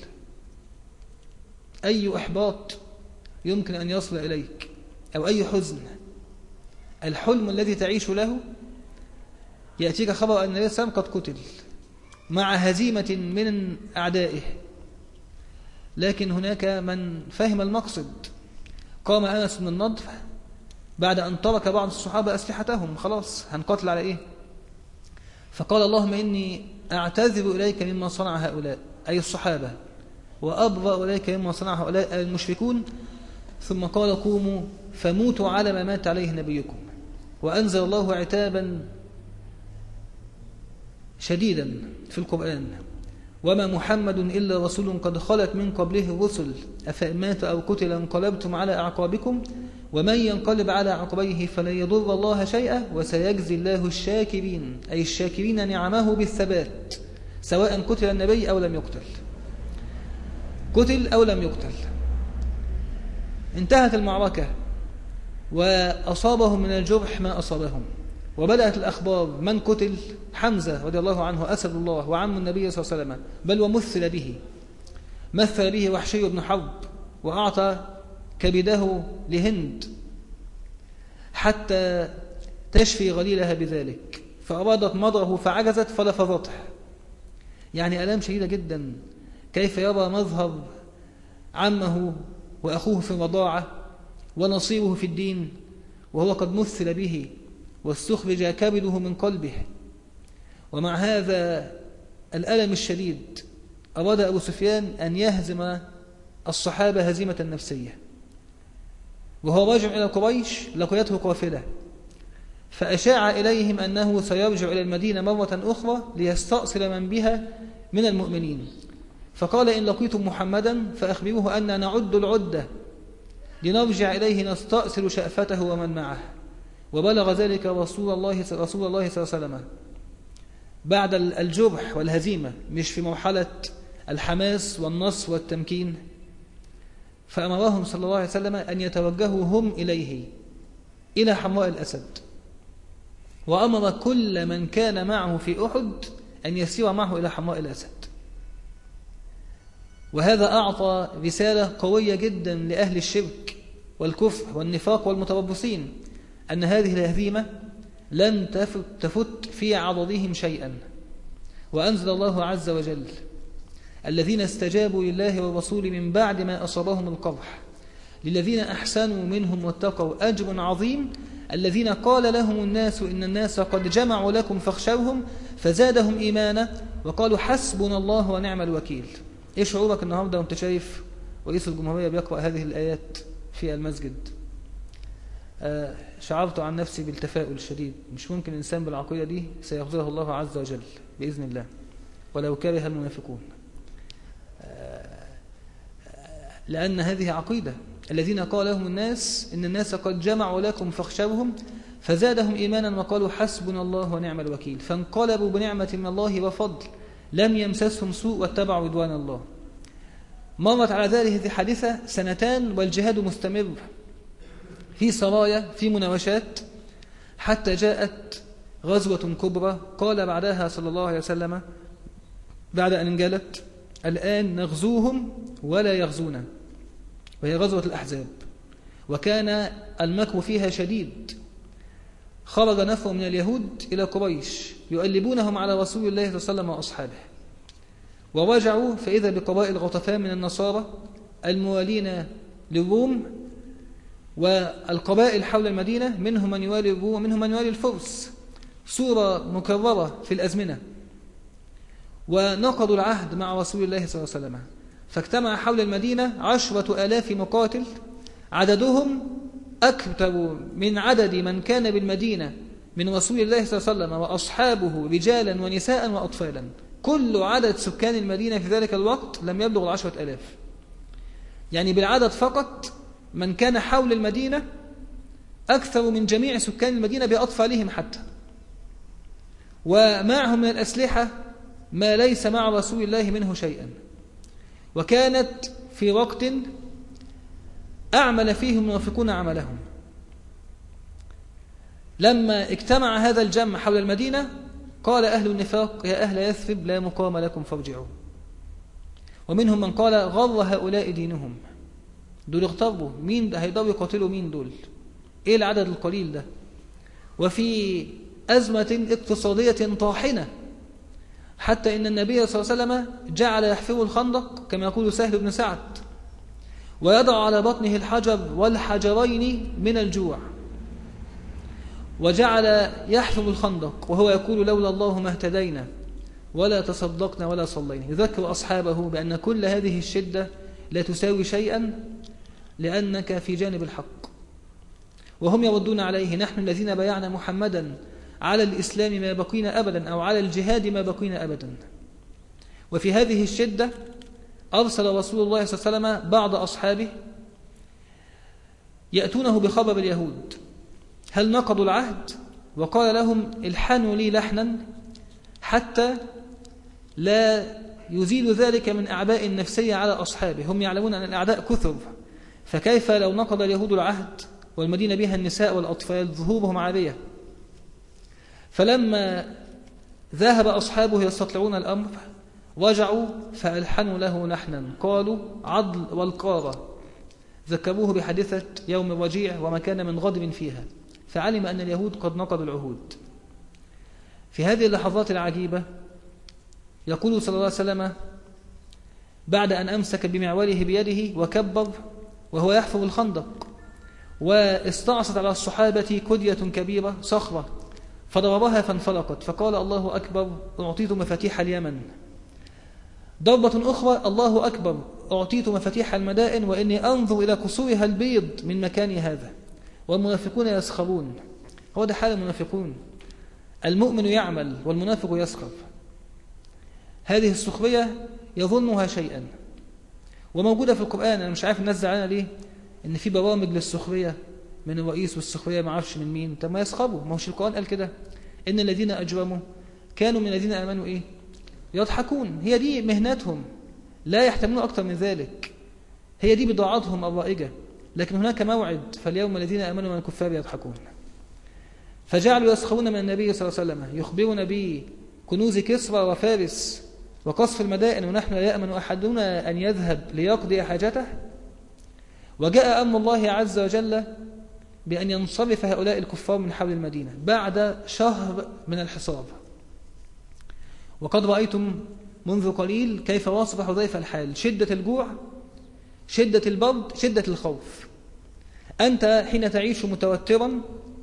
أي إحباط يمكن أن يصل إليك، أو أي حزن. الحلم الذي تعيش له يأتيك خبر أن النبي صلى الله عليه وسلم قد قتل مع هزيمة من أعدائه. لكن هناك من فهم المقصد. قام أنس بن النضر بعد أن ترك بعض الصحابة أسلحتهم، خلاص هنقاتل على إيه؟ فقال: اللهم إني أعتذر إليك مما صنع هؤلاء، أي الصحابة، وأبرأ إليك مما صنع هؤلاء المشركون. ثم قال: قوموا فموتوا على ما مات عليه نبيكم. وأنزل الله عتابا شديدا في القرآن: وما محمد إلا رسول قد خلت من قبله الرسل أفإن مات أو قتل انقلبتم على أعقابكم ومن ينقلب على عقبيه فلن يضر الله شيئا وسيجزي الله الشاكرين، أي الشاكرين نعمه بالثبات سواء قتل النبي أو لم يقتل، قتل أو لم يقتل. انتهت المعركة وأصابهم من الجرح ما أصابهم، وبدأت الأخبار: من قتل؟ حمزة رضي الله عنه أسد الله وعم النبي صلى الله عليه وسلم، بل ومثل به مثل به وحشي بن حرب، وأعطى كبده لهند حتى تشفي غليلها بذلك، فأرادت مضره فعجزت فلفظته. يعني ألام شديدة جدا. كيف يرى مظهر عمه وأخوه في الرضاعة ونصيره في الدين وهو قد مثل به واستخرج كبده من قلبه. ومع هذا الألم الشديد أراد أبو سفيان أن يهزم الصحابة هزيمة نفسية، وهو راجع إلى قريش لقيته قافلة، فأشاع إليهم أنه سيرجع إلى المدينة مرة أخرى ليستأصل من بها من المؤمنين. فقال: إن لقيتم محمدا فأخبروه أن نعد العدة لنرجع إليه نستأصل شأفته ومن معه. وبلغ ذلك رسول الله رسول الله صلى الله عليه وسلم بعد الجرح والهزيمة، مش في مرحلة الحماس والنصر والتمكين، فأمرهم صلى الله عليه وسلم أن يتوجهوا هم إليه إلى حمراء الأسد، وأمر كل من كان معه في أحد أن يسير معه إلى حمراء الأسد. وهذا أعطى رسالة قوية جدا لأهل الشرك والكفر والنفاق والمتربصين، أن هذه الهزيمة لن تفت في عضدهم شيئا. وأنزل الله عز وجل: الذين استجابوا لله والرسول من بعد ما أصابهم القرح للذين أحسنوا منهم واتقوا أجر عظيم الذين قال لهم الناس إن الناس قد جمعوا لكم فاخشوهم فزادهم إيمانا وقالوا حسبنا الله ونعم الوكيل. إيه شعورك النهاردة وانت شايف رئيس الجمهورية بيقرأ هذه الآيات في المسجد؟ آه شعرت عن نفسي بالتفاؤل الشديد. مش ممكن إنسان بالعقيدة دي سيغفره الله عز وجل بإذن الله ولو كره المنافقون، آه لأن هذه عقيدة. الذين قال لهم الناس إن الناس قد جمعوا لكم فاخشوهم فزادهم إيمانا وقالوا حسبنا الله ونعم الوكيل، فانقلبوا بنعمة من الله وفضل لم يمسسهم سوء واتبعوا رضوان الله. مرت على ذلك هذه الحادثة سنتان والجهاد مستمر في سرايا في مناوشات، حتى جاءت غزوة كبرى قال بعدها صلى الله عليه وسلم بعد أن انجلت: الآن نغزوهم ولا يغزونا، وهي غزوة الأحزاب. وكان المكر فيها شديد. خرج نفر من اليهود إلى قريش يؤلبونهم على رسول الله صلى الله عليه وسلم وأصحابه، ورجعوا فإذا بقبائل غطفان من النصارى الموالين للروم، والقبائل حول المدينة منهم من يوالي الروم ومنهم من يوالي الفرس، صورة مكررة في الأزمنة. ونقضوا العهد مع رسول الله صلى الله عليه وسلم، فاجتمع حول المدينة عشرة آلاف مقاتل عددهم أكثر من عدد من كان بالمدينة من رسول الله صلى الله عليه وسلم وأصحابه رجالا ونساء وأطفالا. كل عدد سكان المدينة في ذلك الوقت لم يبلغ العشرة آلاف، يعني بالعدد فقط من كان حول المدينة أكثر من جميع سكان المدينة بأطفالهم حتى، ومعهم من الأسلحة ما ليس مع رسول الله منه شيئا. وكانت في وقت أعمل فيه المنافقون عملهم. لما اجتمع هذا الجمع حول المدينة قال أهل النفاق: يا أهل يثرب لا مقام لكم فارجعوا. ومنهم من قال: غر هؤلاء دينهم، دول اغتربوا، مين هيقدروا يقاتلوا مين دول؟ ايه العدد القليل ده؟ وفي أزمة اقتصادية طاحنة، حتى إن النبي صلى الله عليه وسلم جعل يحفر الخندق كما يقول سهل بن سعد، ويضع على بطنه الحجر والحجرين من الجوع، وجعل يحفر الخندق وهو يقول: لولا الله ما اهتدينا ولا تصدقنا ولا صلينا، يذكر أصحابه بأن كل هذه الشدة لا تساوي شيئا لأنك في جانب الحق. وهم يردون عليه: نحن الذين بايعنا محمدا على الإسلام ما بقينا أبدا، أو على الجهاد ما بقينا أبدا. وفي هذه الشدة أرسل رسول الله صلى الله عليه وسلم بعض أصحابه يأتونه بخبر اليهود هل نقضوا العهد، وقال لهم: الحنوا لي لحنا حتى لا يزيل ذلك من أعباء النفسية على أصحابه. هم يعلمون أن الأعداء كثر، فكيف لو نقض اليهود العهد والمدينة بها النساء والأطفال ظهورهم عارية. فلما ذهب أصحابه يستطلعون الأمر رجعوا فألحنوا له لحنا، قالوا: عضل والقارة. ذكروه بحادثة يوم الرجيع وما كان من غضب فيها، فعلم أن اليهود قد نقضوا العهود. في هذه اللحظات العجيبة يقول صلى الله عليه وسلم بعد أن أمسك بمعوله بيده وكبر وهو يحفر الخندق، واستعصت على الصحابة كدية كبيرة صخرة فضربها فانفلقت فقال الله أكبر أعطيت مفاتيح اليمن. ضربة أخرى الله أكبر أعطيت مفاتيح المدائن وإني أنظر إلى قصورها البيض من مكان هذا. والمنافقون يسخرون. هو ده حال المنافقون. المؤمن يعمل والمنافق يسخر. هذه السخرية يظنها شيئا وموجودة في القرآن. أنا مش عارف الناس زعلانة ليه إن في برامج للسخرية من الرئيس والسخرية ما عارفش من مين. طب ما يسخروا. ما هوش القرآن قال كده إن الذين أجرموا كانوا من الذين آمنوا إيه يضحكون. هي دي مهنتهم لا يحتملون أكثر من ذلك. هي دي بضاعتهم الرائجة. لكن هناك موعد فاليوم الذين آمنوا من الكفار يضحكون. فجعلوا يسخرون من النبي صلى الله عليه وسلم يخبرون بكنوز كسرى وفارس وقصف المدائن ونحن لا يأمن أحدنا أن يذهب ليقضي حاجته. وجاء أمر الله عز وجل بأن ينصرف هؤلاء الكفار من حول المدينة بعد شهر من الحصار. وقد رأيتم منذ قليل كيف وصف حذيفة الحال: شدة الجوع، شدة البرد، شدة الخوف. أنت حين تعيش متوترا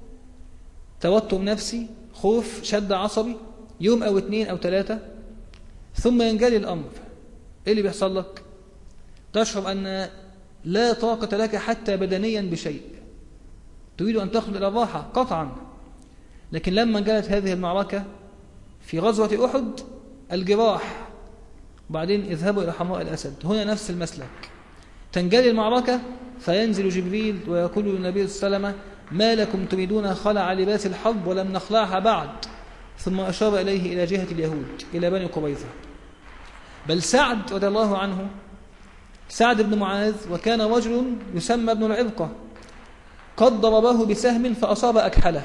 توتر نفسي، خوف، شد عصبي، يوم أو اثنين أو ثلاثة، ثم ينجلي الأمر، إيه اللي بيحصل لك؟ تشعر أن لا طاقة لك حتى بدنيا بشيء، تريد أن تخرج إلى الراحة قطعا. لكن لما انجلت هذه المعركة في غزوة أحد الجراح، وبعدين اذهبوا إلى حمراء الأسد، هنا نفس المسلك. تنجلي المعركة فينزل جبريل ويقول للنبي صلى الله عليه وسلم: ما لكم تريدون خلع لباس الحرب ولم نخلعها بعد. ثم أشار إليه إلى جهة اليهود إلى بني قريظة. بل سعد رضي الله عنه، سعد بن معاذ، وكان رجل يسمى ابن العرقة، قد ضربه بسهم فأصاب أكحله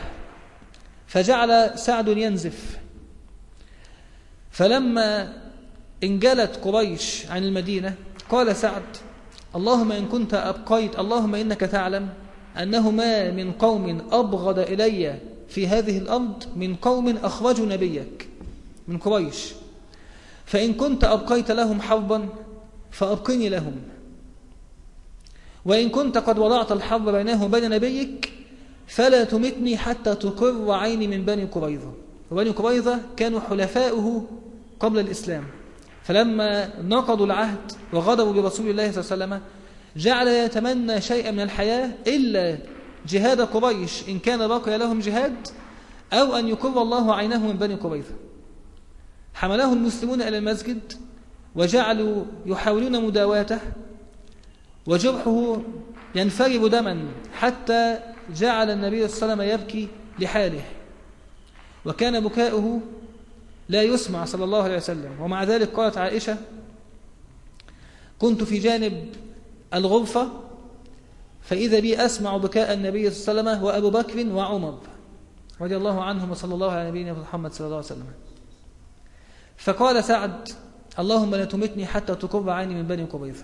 فجعل سعد ينزف. فلما انجلت قريش عن المدينة قال سعد: اللهم إن كنت أبقيت، اللهم إنك تعلم أنه ما من قوم أبغض إلي في هذه الأرض من قوم أخرجوا نبيك من قريش، فإن كنت أبقيت لهم حربا فأبقني لهم، وإن كنت قد وضعت الحرب بينه وبين نبيك فلا تمتني حتى تقر عيني من بني قريظة. وبني قريظة كانوا حلفاؤه قبل الإسلام، فلما نقضوا العهد وغضبوا برسول الله صلى الله عليه وسلم جعل يتمنى شيئا من الحياة إلا جهاد قريش إن كان بقي لهم جهاد، أو أن يقر الله عينه من بني قريظة. حمله المسلمون إلى المسجد وجعلوا يحاولون مداواته، وجرحه ينفرب دما حتى جعل النبي صلى الله عليه وسلم يبكي لحاله، وكان بكاؤه لا يسمع صلى الله عليه وسلم. ومع ذلك قالت عائشة: كنت في جانب الغرفة فإذا بي أسمع بكاء النبي صلى الله عليه وسلم وأبو بكر وعمر رضي الله عنهم وصلى الله على نبينا محمد صلى الله عليه وسلم. فقال سعد: اللهم لا تمتني حتى تقر عيني من بني قريظة.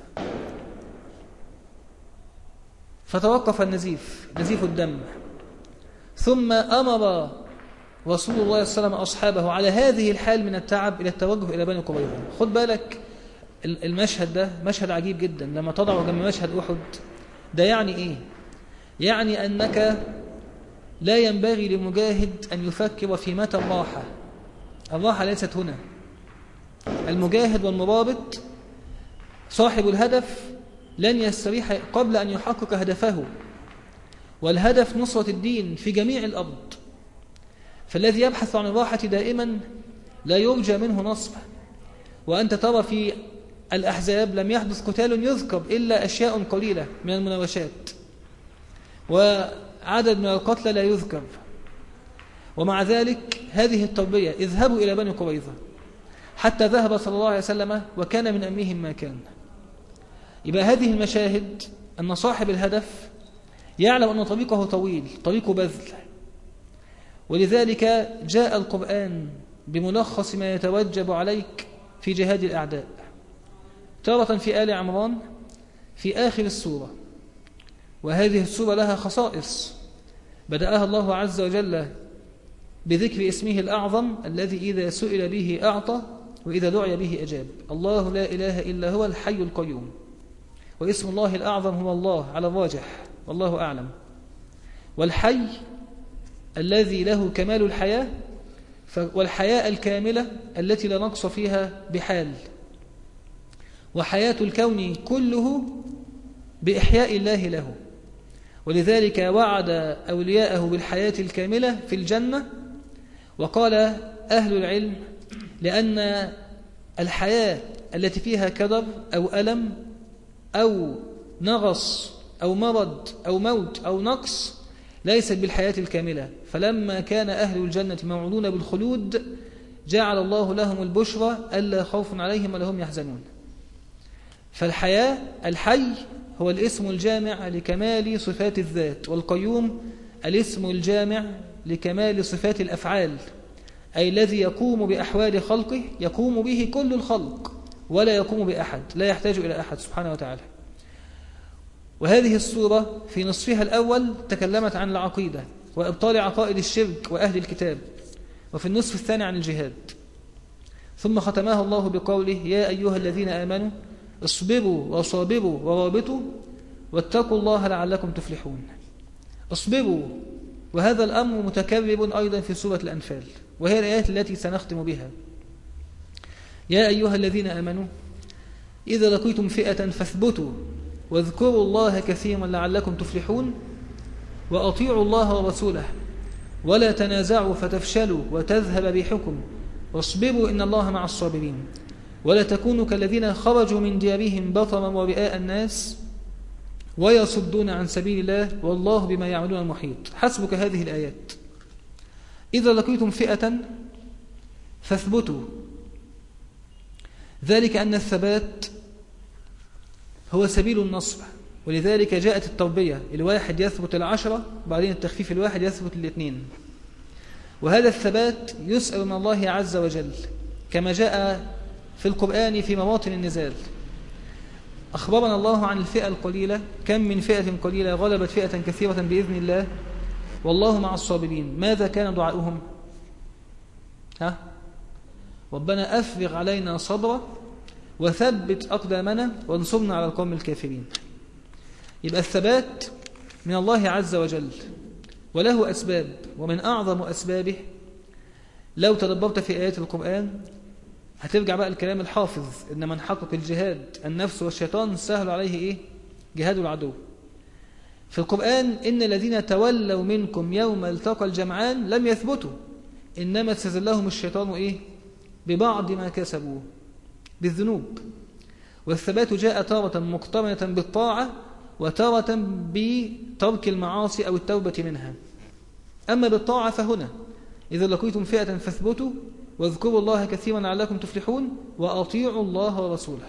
فتوقف النزيف، نزيف الدم. ثم أمر رسول الله صلى الله عليه وسلم أصحابه على هذه الحال من التعب إلى التوجه إلى بني قريظة. خد بالك المشهد ده مشهد عجيب جدا لما تضعه جنب مشهد أحد. ده يعني إيه؟ يعني أنك لا ينبغي للمجاهد أن يفكر في متى الراحة. الراحة ليست هنا. المجاهد والمرابط صاحب الهدف لن يستريح قبل أن يحقق هدفه، والهدف نصرة الدين في جميع الأرض. فالذي يبحث عن الراحة دائما لا يرجى منه نصر. وأنت ترى في الأحزاب لم يحدث قتال يذكر إلا أشياء قليلة من المناوشات، وعدد من القتلى لا يذكر. ومع ذلك هذه التربية: اذهبوا إلى بني قريظة، حتى ذهب صلى الله عليه وسلم وكان من أمرهم ما كان. يبقى هذه المشاهد أن صاحب الهدف يعلم أن طريقه طويل، طريق بذل. ولذلك جاء القرآن بملخص ما يتوجب عليك في جهاد الأعداء، تارة في آل عمران في آخر السورة. وهذه السورة لها خصائص بدأها الله عز وجل بذكر اسمه الأعظم الذي إذا سئل به أعطى وإذا دعي به أجاب. الله لا إله إلا هو الحي القيوم. واسم الله الأعظم هو الله على الراجح والله أعلم. والحي الذي له كمال الحياة، والحياة الكاملة التي لا نقص فيها بحال، وحياة الكون كله بإحياء الله له. ولذلك وعد أولياءه بالحياة الكاملة في الجنة. وقال أهل العلم لأن الحياة التي فيها كدر أو ألم أو نغص أو مرض أو موت أو نقص ليست بالحياة الكاملة، فلما كان أهل الجنة موعودون بالخلود جعل الله لهم البشرى ألا خوف عليهم ولا هم يحزنون. فالحياة الحي هو الاسم الجامع لكمال صفات الذات، والقيوم الاسم الجامع لكمال صفات الأفعال، أي الذي يقوم بأحوال خلقه يقوم به كل الخلق ولا يقوم بأحد، لا يحتاج إلى أحد سبحانه وتعالى. وهذه السورة في نصفها الأول تكلمت عن العقيدة وإبطال عقائد الشرك وأهل الكتاب، وفي النصف الثاني عن الجهاد. ثم ختمها الله بقوله: يا أيها الذين آمنوا اصبروا وصابروا ورابطوا واتقوا الله لعلكم تفلحون. اصبروا، وهذا الأمر متكرر أيضا في سورة الأنفال، وهي الآيات التي سنختم بها. يا أيها الذين آمنوا إذا لقيتم فئة فاثبتوا واذكروا الله كثيرا لعلكم تفلحون وأطيعوا الله ورسوله ولا تنازعوا فتفشلوا وتذهب ريحكم واصبروا إن الله مع الصابرين ولا تكونوا كالذين خرجوا من ديارهم بطرا ورئاء الناس ويصدون عن سبيل الله والله بما يعملون محيط. حسبك هذه الآيات. إذا لقيتم فئة فاثبتوا، ذلك أن الثبات هو سبيل النصر، ولذلك جاءت التربية: الواحد يثبت العشرة، بعدين التخفيف الواحد يثبت الاثنين. وهذا الثبات يسأل من الله عز وجل كما جاء في القرآن في مواطن النزال. أخبرنا الله عن الفئة القليلة: كم من فئة قليلة غلبت فئة كثيرة بإذن الله والله مع الصابرين. ماذا كان دعاؤهم؟ ها؟ ربنا أفرغ علينا صبرا وثبت أقدامنا وانصرنا على القوم الكافرين. يبقى الثبات من الله عز وجل وله أسباب، ومن أعظم أسبابه لو تدبرت في آيات القرآن هترجع بقى الكلام الحافظ: إن من حقق الجهاد النفس والشيطان سهل عليه إيه؟ جهاد العدو. في القرآن: إن الذين تولوا منكم يوم التقى الجمعان لم يثبتوا إنما استزلهم الشيطان إيه؟ ببعض ما كسبوا بالذنوب. والثبات جاء تارة مقترنة بالطاعة وتارة بترك المعاصي أو التوبة منها. أما بالطاعة فهنا: إذا لقيتم فئة فاثبتوا واذكروا الله كثيرا لعلكم تفلحون وأطيعوا الله ورسوله.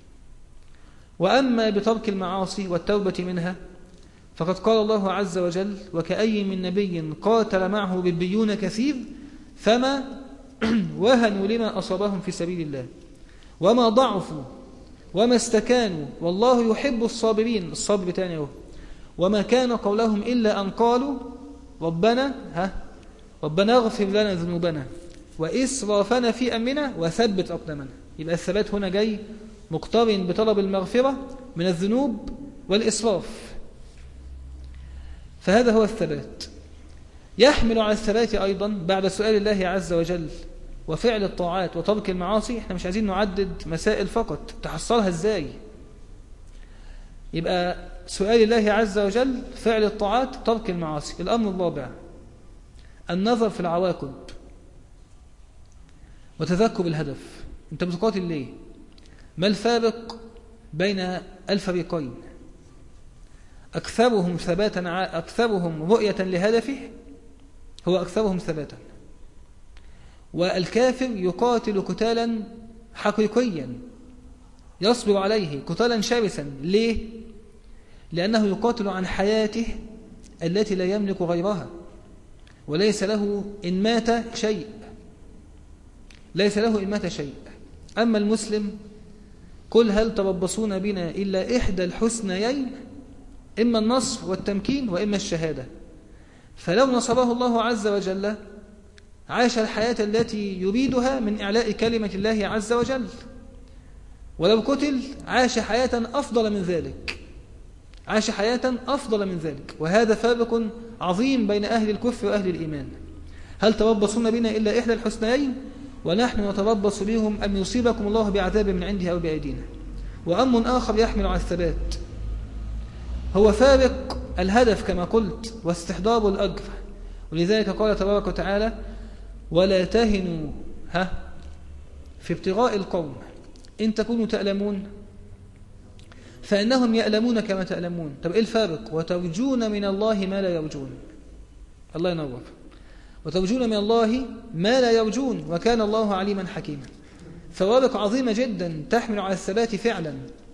وأما بترك المعاصي والتوبة منها فقد قال الله عز وجل: وكأي من نبي قاتل معه ربيون كثير فما وهنوا لما أصابهم في سبيل الله وما ضعفوا وما استكانوا والله يحب الصابرين. الصبر تاني اهو. وما كان قولهم إلا أن قالوا ربنا ها ربنا اغفر لنا ذنوبنا وإسرافنا في أمرنا وثبت أقدامنا. يبقى الثبات هنا جاي مقترن بطلب المغفرة من الذنوب والإسراف، فهذا هو الثبات. يحمل على الثبات أيضا بعد سؤال الله عز وجل وفعل الطاعات وترك المعاصي. احنا مش عايزين نعدد مسائل فقط، تحصلها ازاي؟ يبقى سؤال الله عز وجل، فعل الطاعات، ترك المعاصي. الأمر الرابع: النظر في العواقب وتذكر الهدف. انت بتقاتل ليه؟ ما الفارق بين الفريقين؟ أكثرهم ثباتا أكثرهم رؤية لهدفه هو أكثرهم ثباتا، والكافر يقاتل قتالا حقيقيا يصبر عليه قتالا شرسا. ليه؟ لأنه يقاتل عن حياته التي لا يملك غيرها، وليس له إن مات شيء، ليس له إن مات شيء. أما المسلم: قل هل تربصون بنا إلا إحدى الحسنيين إما النصر والتمكين وإما الشهادة. فلو نصره الله عز وجل عاش الحياة التي يريدها من إعلاء كلمة الله عز وجل، ولو قتل عاش حياة أفضل من ذلك، عاش حياة أفضل من ذلك، وهذا فارق عظيم بين أهل الكفر وأهل الإيمان. هل تربصون بنا إلا إحدى الحسنيين ونحن نتربص بهم أن يصيبكم الله بعذاب من عنده أو بأيدينا، وأمر آخر يحمل على الثبات. هو فارق الهدف كما قلت واستحضار الأجر، ولذلك قال تبارك وتعالى ولا تهنوا ها في ابتغاء القوم إن تكونوا تألمون فإنهم يألمون كما تألمون. طب إيه الفارق؟ وترجون من الله ما لا يرجون. الله ينور. وترجون من الله ما لا يرجون وكان الله عليما حكيما. فوارق عظيمة جدا تحمل على الثبات فعلا،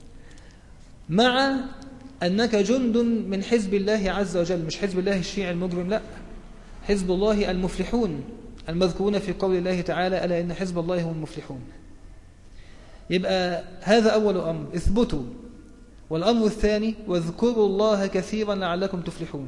مع أنك جند من حزب الله عز وجل، مش حزب الله الشيعي المجرم، لا، حزب الله المفلحون المذكورون في قول الله تعالى ألا إن حزب الله هم المفلحون. يبقى هذا أول أمر، اثبتوا. والأمر الثاني واذكروا الله كثيرا لعلكم تفلحون.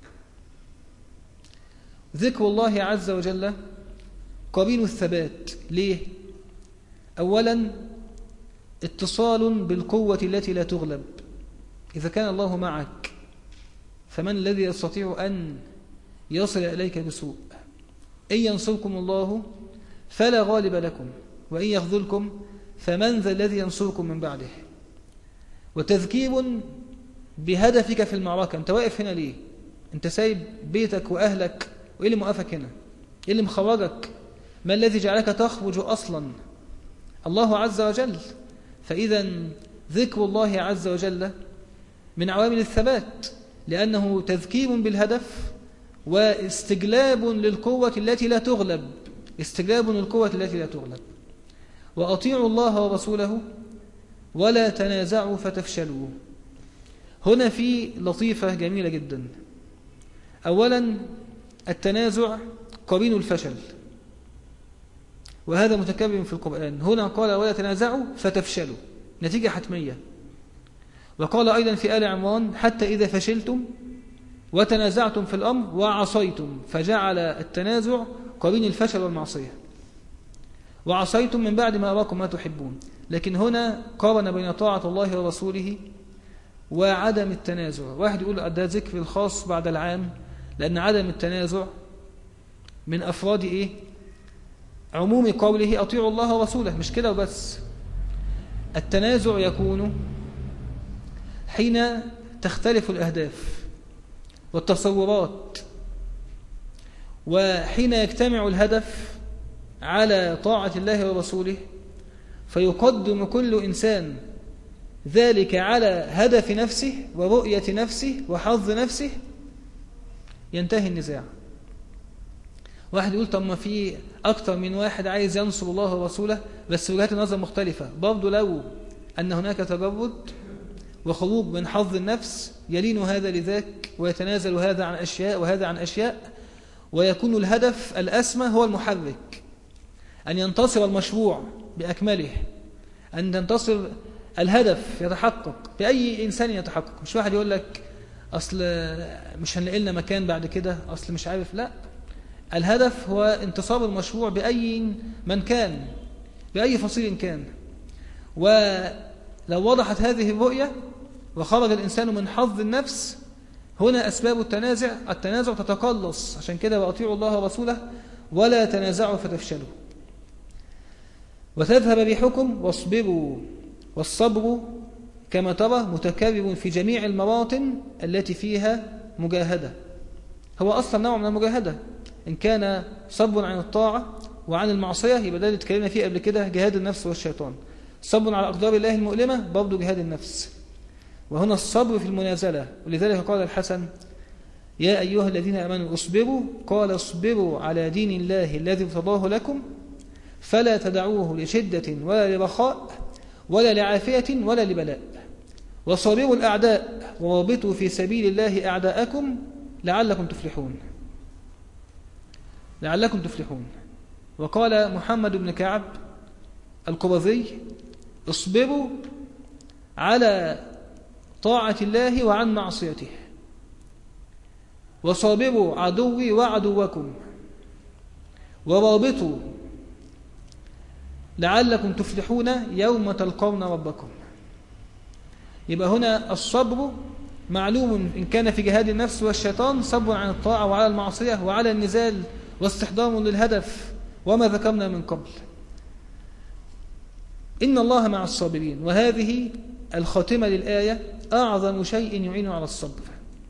ذكر الله عز وجل قرين الثبات. ليه؟ أولا اتصال بالقوة التي لا تغلب. إذا كان الله معك فمن الذي يستطيع أن يصل إليك بسوء؟ إن ينصركم الله فلا غالب لكم وإن يخذلكم فمن ذا الذي ينصركم من بعده. وتذكير بهدفك في المعركة. أنت واقف هنا ليه؟ أنت سايب بيتك وأهلك، وإيه اللي موقفك هنا؟ إيه اللي مخرجك؟ ما الذي جعلك تخرج أصلا؟ الله عز وجل. فإذا ذكر الله عز وجل من عوامل الثبات، لأنه تذكير بالهدف واستجلاب للقوة التي لا تغلب، استجلاب للقوة التي لا تغلب. وأطيعوا الله ورسوله ولا تنازعوا فتفشلوا. هنا في لطيفة جميلة جدا. أولا التنازع قرين الفشل، وهذا متكرر في القرآن. هنا قال ولا تنازعوا فتفشلوا، نتيجة حتمية. وقال أيضا في آل عمران حتى إذا فشلتم وتنازعتم في الأمر وعصيتم، فجعل التنازع قرين الفشل والمعصية. وعصيتم من بعد ما أراكم ما تحبون. لكن هنا قارن بين طاعة الله ورسوله وعدم التنازع. واحد يقول ده ذكر الخاص بعد العام، لأن عدم التنازع من أفراد إيه؟ عموم قوله أطيعوا الله ورسوله. مش كده وبس، التنازع يكون حين تختلف الأهداف والتصورات، وحين يجتمع الهدف على طاعة الله ورسوله فيقدم كل إنسان ذلك على هدف نفسه ورؤية نفسه وحظ نفسه، ينتهي النزاع. واحد يقول طب ما في أكتر من واحد عايز ينصر الله ورسوله بس وجهات النظر مختلفة. برضو لو أن هناك تجرد وخروج من حظ النفس يلين هذا لذاك ويتنازل هذا عن أشياء وهذا عن أشياء، ويكون الهدف الأسمى هو المحرك، أن ينتصر المشروع بأكمله، أن ينتصر الهدف يتحقق بأي إنسان يتحقق. مش واحد يقول لك أصل مش هنلاقي لنا مكان بعد كده، أصل مش عارف، لا، الهدف هو انتصار المشروع بأي من كان، بأي فصيل كان. ولو وضحت هذه الرؤية وخرج الإنسان من حظ النفس، هنا أسباب التنازع التنازع تتقلص. عشان كده وأطيعوا الله ورسوله ولا تنازعوا فتفشلوا وتذهب ريحكم واصبروا. والصبر كما ترى متكرر في جميع المواطن التي فيها مجاهدة. هو أصلا نوع من المجاهدة، إن كان صبر عن الطاعة وعن المعصية يبقى ده اللي اتكلمنا فيه قبل كده، جهاد النفس والشيطان. صبر على أقدار الله المؤلمة برضو جهاد النفس. وهنا الصبر في المنازلة. ولذلك قال الحسن يا أيها الذين آمنوا اصبروا، قال اصبروا على دين الله الذي ارتضاه لكم فلا تدعوه لشدة ولا لرخاء ولا لعافية ولا لبلاء، وصابروا الأعداء ورابطوا في سبيل الله أعداءكم لعلكم تفلحون لعلكم تفلحون. وقال محمد بن كعب القرظي اصبروا على طاعة الله وعن معصيته، وصابروا عدوي وعدوكم، ورابطوا لعلكم تفلحون يوم تلقون ربكم. يبقى هنا الصبر معلوم إن كان في جهاد النفس والشيطان صبر عن الطاعة وعلى المعصية وعلى النزال واستحضار للهدف وما ذكرنا من قبل. إن الله مع الصابرين، وهذه الخاتمة للآية أعظم شيء يعين على الصبر،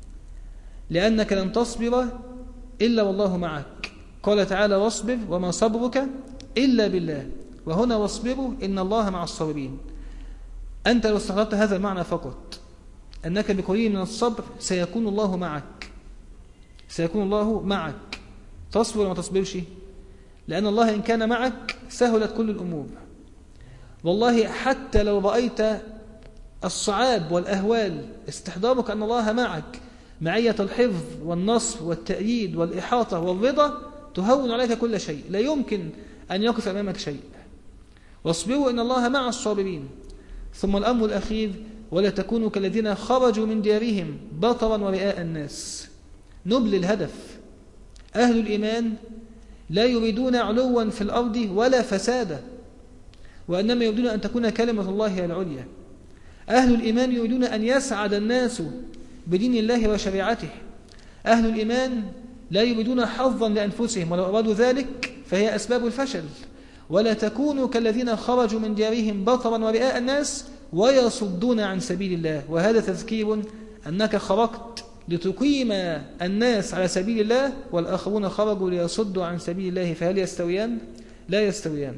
لأنك لن تصبر إلا والله معك. قال تعالى واصبر وما صبرك إلا بالله، وهنا واصبروا إن الله مع الصابرين. أنت لو استحضرت هذا المعنى فقط، أنك بقليل من الصبر سيكون الله معك، سيكون الله معك. تصبر وما تصبرش، لأن الله إن كان معك سهلت كل الأمور. والله حتى لو رأيت الصعاب والأهوال، استحضارك أن الله معك معية الحفظ والنصر والتأييد والإحاطة والرضا تهون عليك كل شيء، لا يمكن أن يقف أمامك شيء. واصبروا إن الله مع الصابرين. ثم الأمر الأخير ولا تكونوا كالذين خرجوا من ديارهم بطرا ورئاء الناس. نبل الهدف. أهل الإيمان لا يريدون علوا في الأرض ولا فسادا، وإنما يريدون أن تكون كلمة الله هي العليا. أهل الإيمان يريدون أن يسعد الناس بدين الله وشريعته. أهل الإيمان لا يريدون حظا لأنفسهم، ولو أرادوا ذلك فهي أسباب الفشل. ولا تكونوا كالذين خرجوا من ديارهم بطرا ورئاء الناس ويصدون عن سبيل الله. وهذا تذكير أنك خرجت لتقيم الناس على سبيل الله، والآخرون خرجوا ليصدوا عن سبيل الله، فهل يستويان؟ لا يستويان.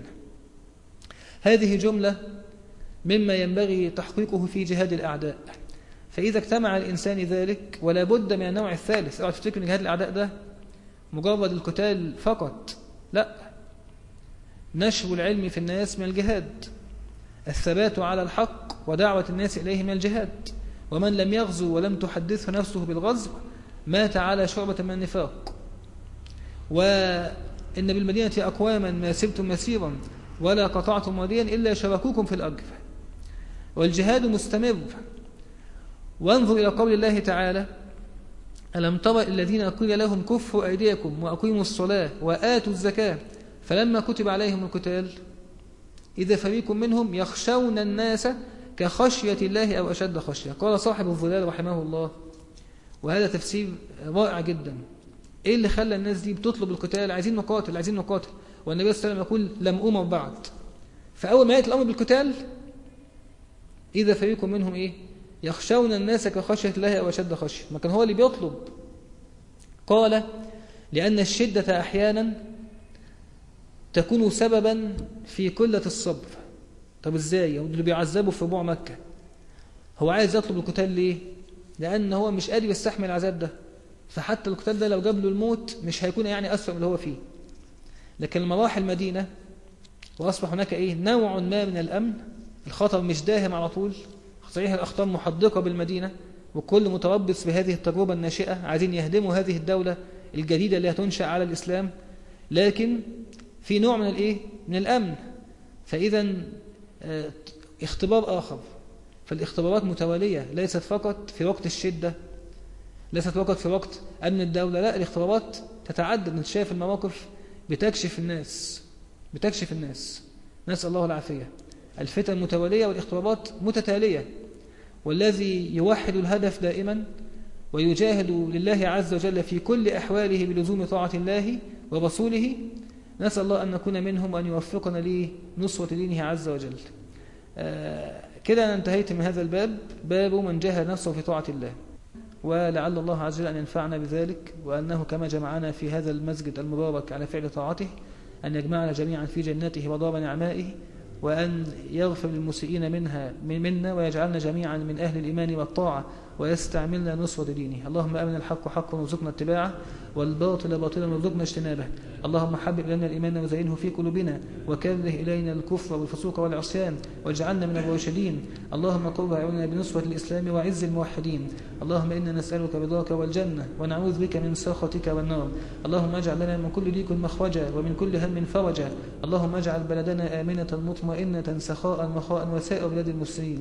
هذه جملة مما ينبغي تحقيقه في جهاد الأعداء. فإذا اجتمع الإنسان ذلك، ولا بد من النوع الثالث. اوعى تفتكر أن جهاد الأعداء ده مجرد القتال فقط، لا، نشر العلم في الناس من الجهاد، الثبات على الحق ودعوة الناس إليه من الجهاد. ومن لم يغزو ولم تحدثه نفسه بالغزو مات على شعبة من النفاق. وإن بالمدينة أقواما ما سبتم مسيرا ولا قطعتم واديا إلا شاركوكم في الأجر. والجهاد مستمر. وانظر إلى قول الله تعالى ألم تر الذين قيل لهم كفوا أيديكم وأقيموا الصلاة وآتوا الزكاة فلما كتب عليهم القتال إذا فريق منهم يخشون الناس كخشية الله أو أشد خشية. قال صاحب الظلال رحمه الله، وهذا تفسير رائع جدا، إيه اللي خلى الناس دي بتطلب القتال؟ عايزين نقاتل عايزين نقاتل والنبي صلى الله عليه وسلم يقول لم أمر بعد. فأول ما يأتي الأمر بالقتال إذا فريق منهم إيه؟ يخشون الناس كخشية الله أو أشد خشية. ما كان هو اللي بيطلب. قال لأن الشدة أحيانا تكون سببا في قلة الصبر. طب إزاي؟ اللي بيعذبوا في ربوع مكة هو عايز يطلب القتال ليه؟ لأن هو مش قادر يستحمل العذاب ده، فحتى القتال ده لو جاب له الموت مش هيكون يعني أسوأ من اللي هو فيه. لكن لما راح المدينة وأصبح هناك إيه؟ نوع ما من الأمن، الخطر مش داهم على طول، صحيح الأخطار محدقة بالمدينة وكل متربص بهذه التجربة الناشئة عايزين يهدموا هذه الدولة الجديدة اللي هتنشأ على الإسلام، لكن في نوع من الإيه؟ من الأمن. فإذا اه اختبار آخر. فالاختبارات متوالية، ليست فقط في وقت الشدة، ليست فقط في وقت أمن الدولة، لا، الاختبارات تتعدد. انت شايف المواقف بتكشف الناس بتكشف الناس نسأل الله العافية. الفتن متوالية والاختبارات متتالية. والذي يوحد الهدف دائما ويجاهد لله عز وجل في كل أحواله بلزوم طاعة الله ورسوله، نسأل الله أن نكون منهم وأن يوفقنا لنصرة دينه عز وجل. آه كده أنا انتهيت من هذا الباب، باب من جاهد نفسه في طاعة الله. ولعل الله عز وجل أن ينفعنا بذلك، وأنه كما جمعنا في هذا المسجد المبارك على فعل طاعته أن يجمعنا جميعا في جنته ودار نعمائه، وأن يغفر للمسيئين منها من منا، ويجعلنا جميعا من أهل الإيمان والطاعة، ويستعملنا نصرة دينه. اللهم أمن الحق حقا وارزقنا اتباعه، والباطل باطلا وارزقنا اجتنابه. اللهم حبب إلينا الإيمان وزينه في قلوبنا، وكره إلينا الكفر والفسوق والعصيان، واجعلنا من الراشدين. اللهم قرب أعيننا بنصرة الإسلام وعز الموحدين. اللهم إنا نسألك رضاك والجنة، ونعوذ بك من سخطك والنار. اللهم اجعل لنا من كل ضيق مخرجا، ومن كل هم فرجا. اللهم اجعل بلدنا آمنة مطمئنة سخاء رخاء وسائر بلاد المسلمين.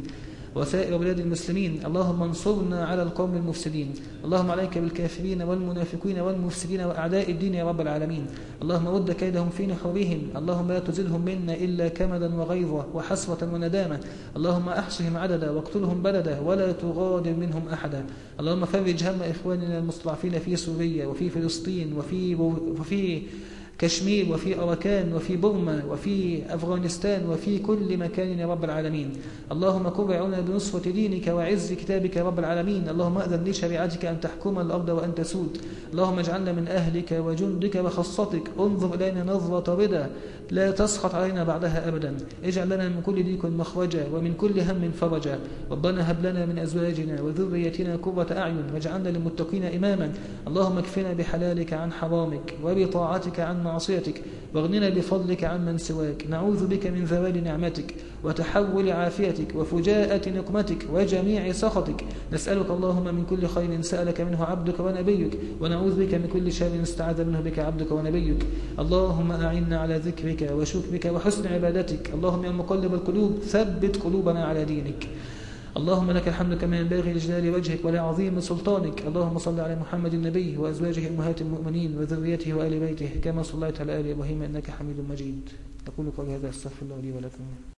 وسائر بلاد المسلمين. اللهم انصرنا على القوم المفسدين. اللهم عليك بالكافرين والمنافقين والمفسدين وأعداء الدين يا رب العالمين. اللهم رد كيدهم في نحورهم. اللهم لا تزدهم منا إلا كمدا وغيظة وحسرة وندامة. اللهم أحصهم عددا واقتلهم بلدا ولا تغادر منهم أحدا. اللهم فرج هم إخواننا المستضعفين في سوريا وفي فلسطين وفي وفي كشمير وفي أراكان وفي بورما وفي أفغانستان وفي كل مكان يا رب العالمين. اللهم كن رعونا بنصرة دينك وعز كتابك يا رب العالمين. اللهم أذن لشريعتك أن تحكم الأرض وأن تسود. اللهم اجعلنا من أهلك وجندك وخاصتك. انظر إلينا نظرة رضا لا تسخط علينا بعدها أبدا. اجعل لنا من كل ضيق مخرجا ومن كل هم فرجا. ربنا هب لنا من أزواجنا وذريتنا قرة أعين واجعلنا للمتقين إماما. اللهم اكفنا بحلالك عن حرامك وبطاعتك عن معصيتك واغننا بفضلك عمن سواك. نعوذ بك من زوال نعمتك وتحول عافيتك وفجاءة نقمتك وجميع سخطك. نسألك اللهم من كل خير سألك منه عبدك ونبيك ونعوذ بك من كل شر استعاذ منه بك عبدك ونبيك. اللهم أعنا على ذكرك وشكرك وحسن عبادتك. اللهم يا مقلب القلوب ثبت قلوبنا على دينك. اللهم لك الحمد كما ينبغي لجلال وجهك ولعظيم سلطانك. اللهم صل على محمد النبي وأزواجه أمهات المؤمنين وذريته وآل بيته كما صليت على آل إبراهيم إنك حميد مجيد. أقول قولي هذا أستغفر الله لي ولكم.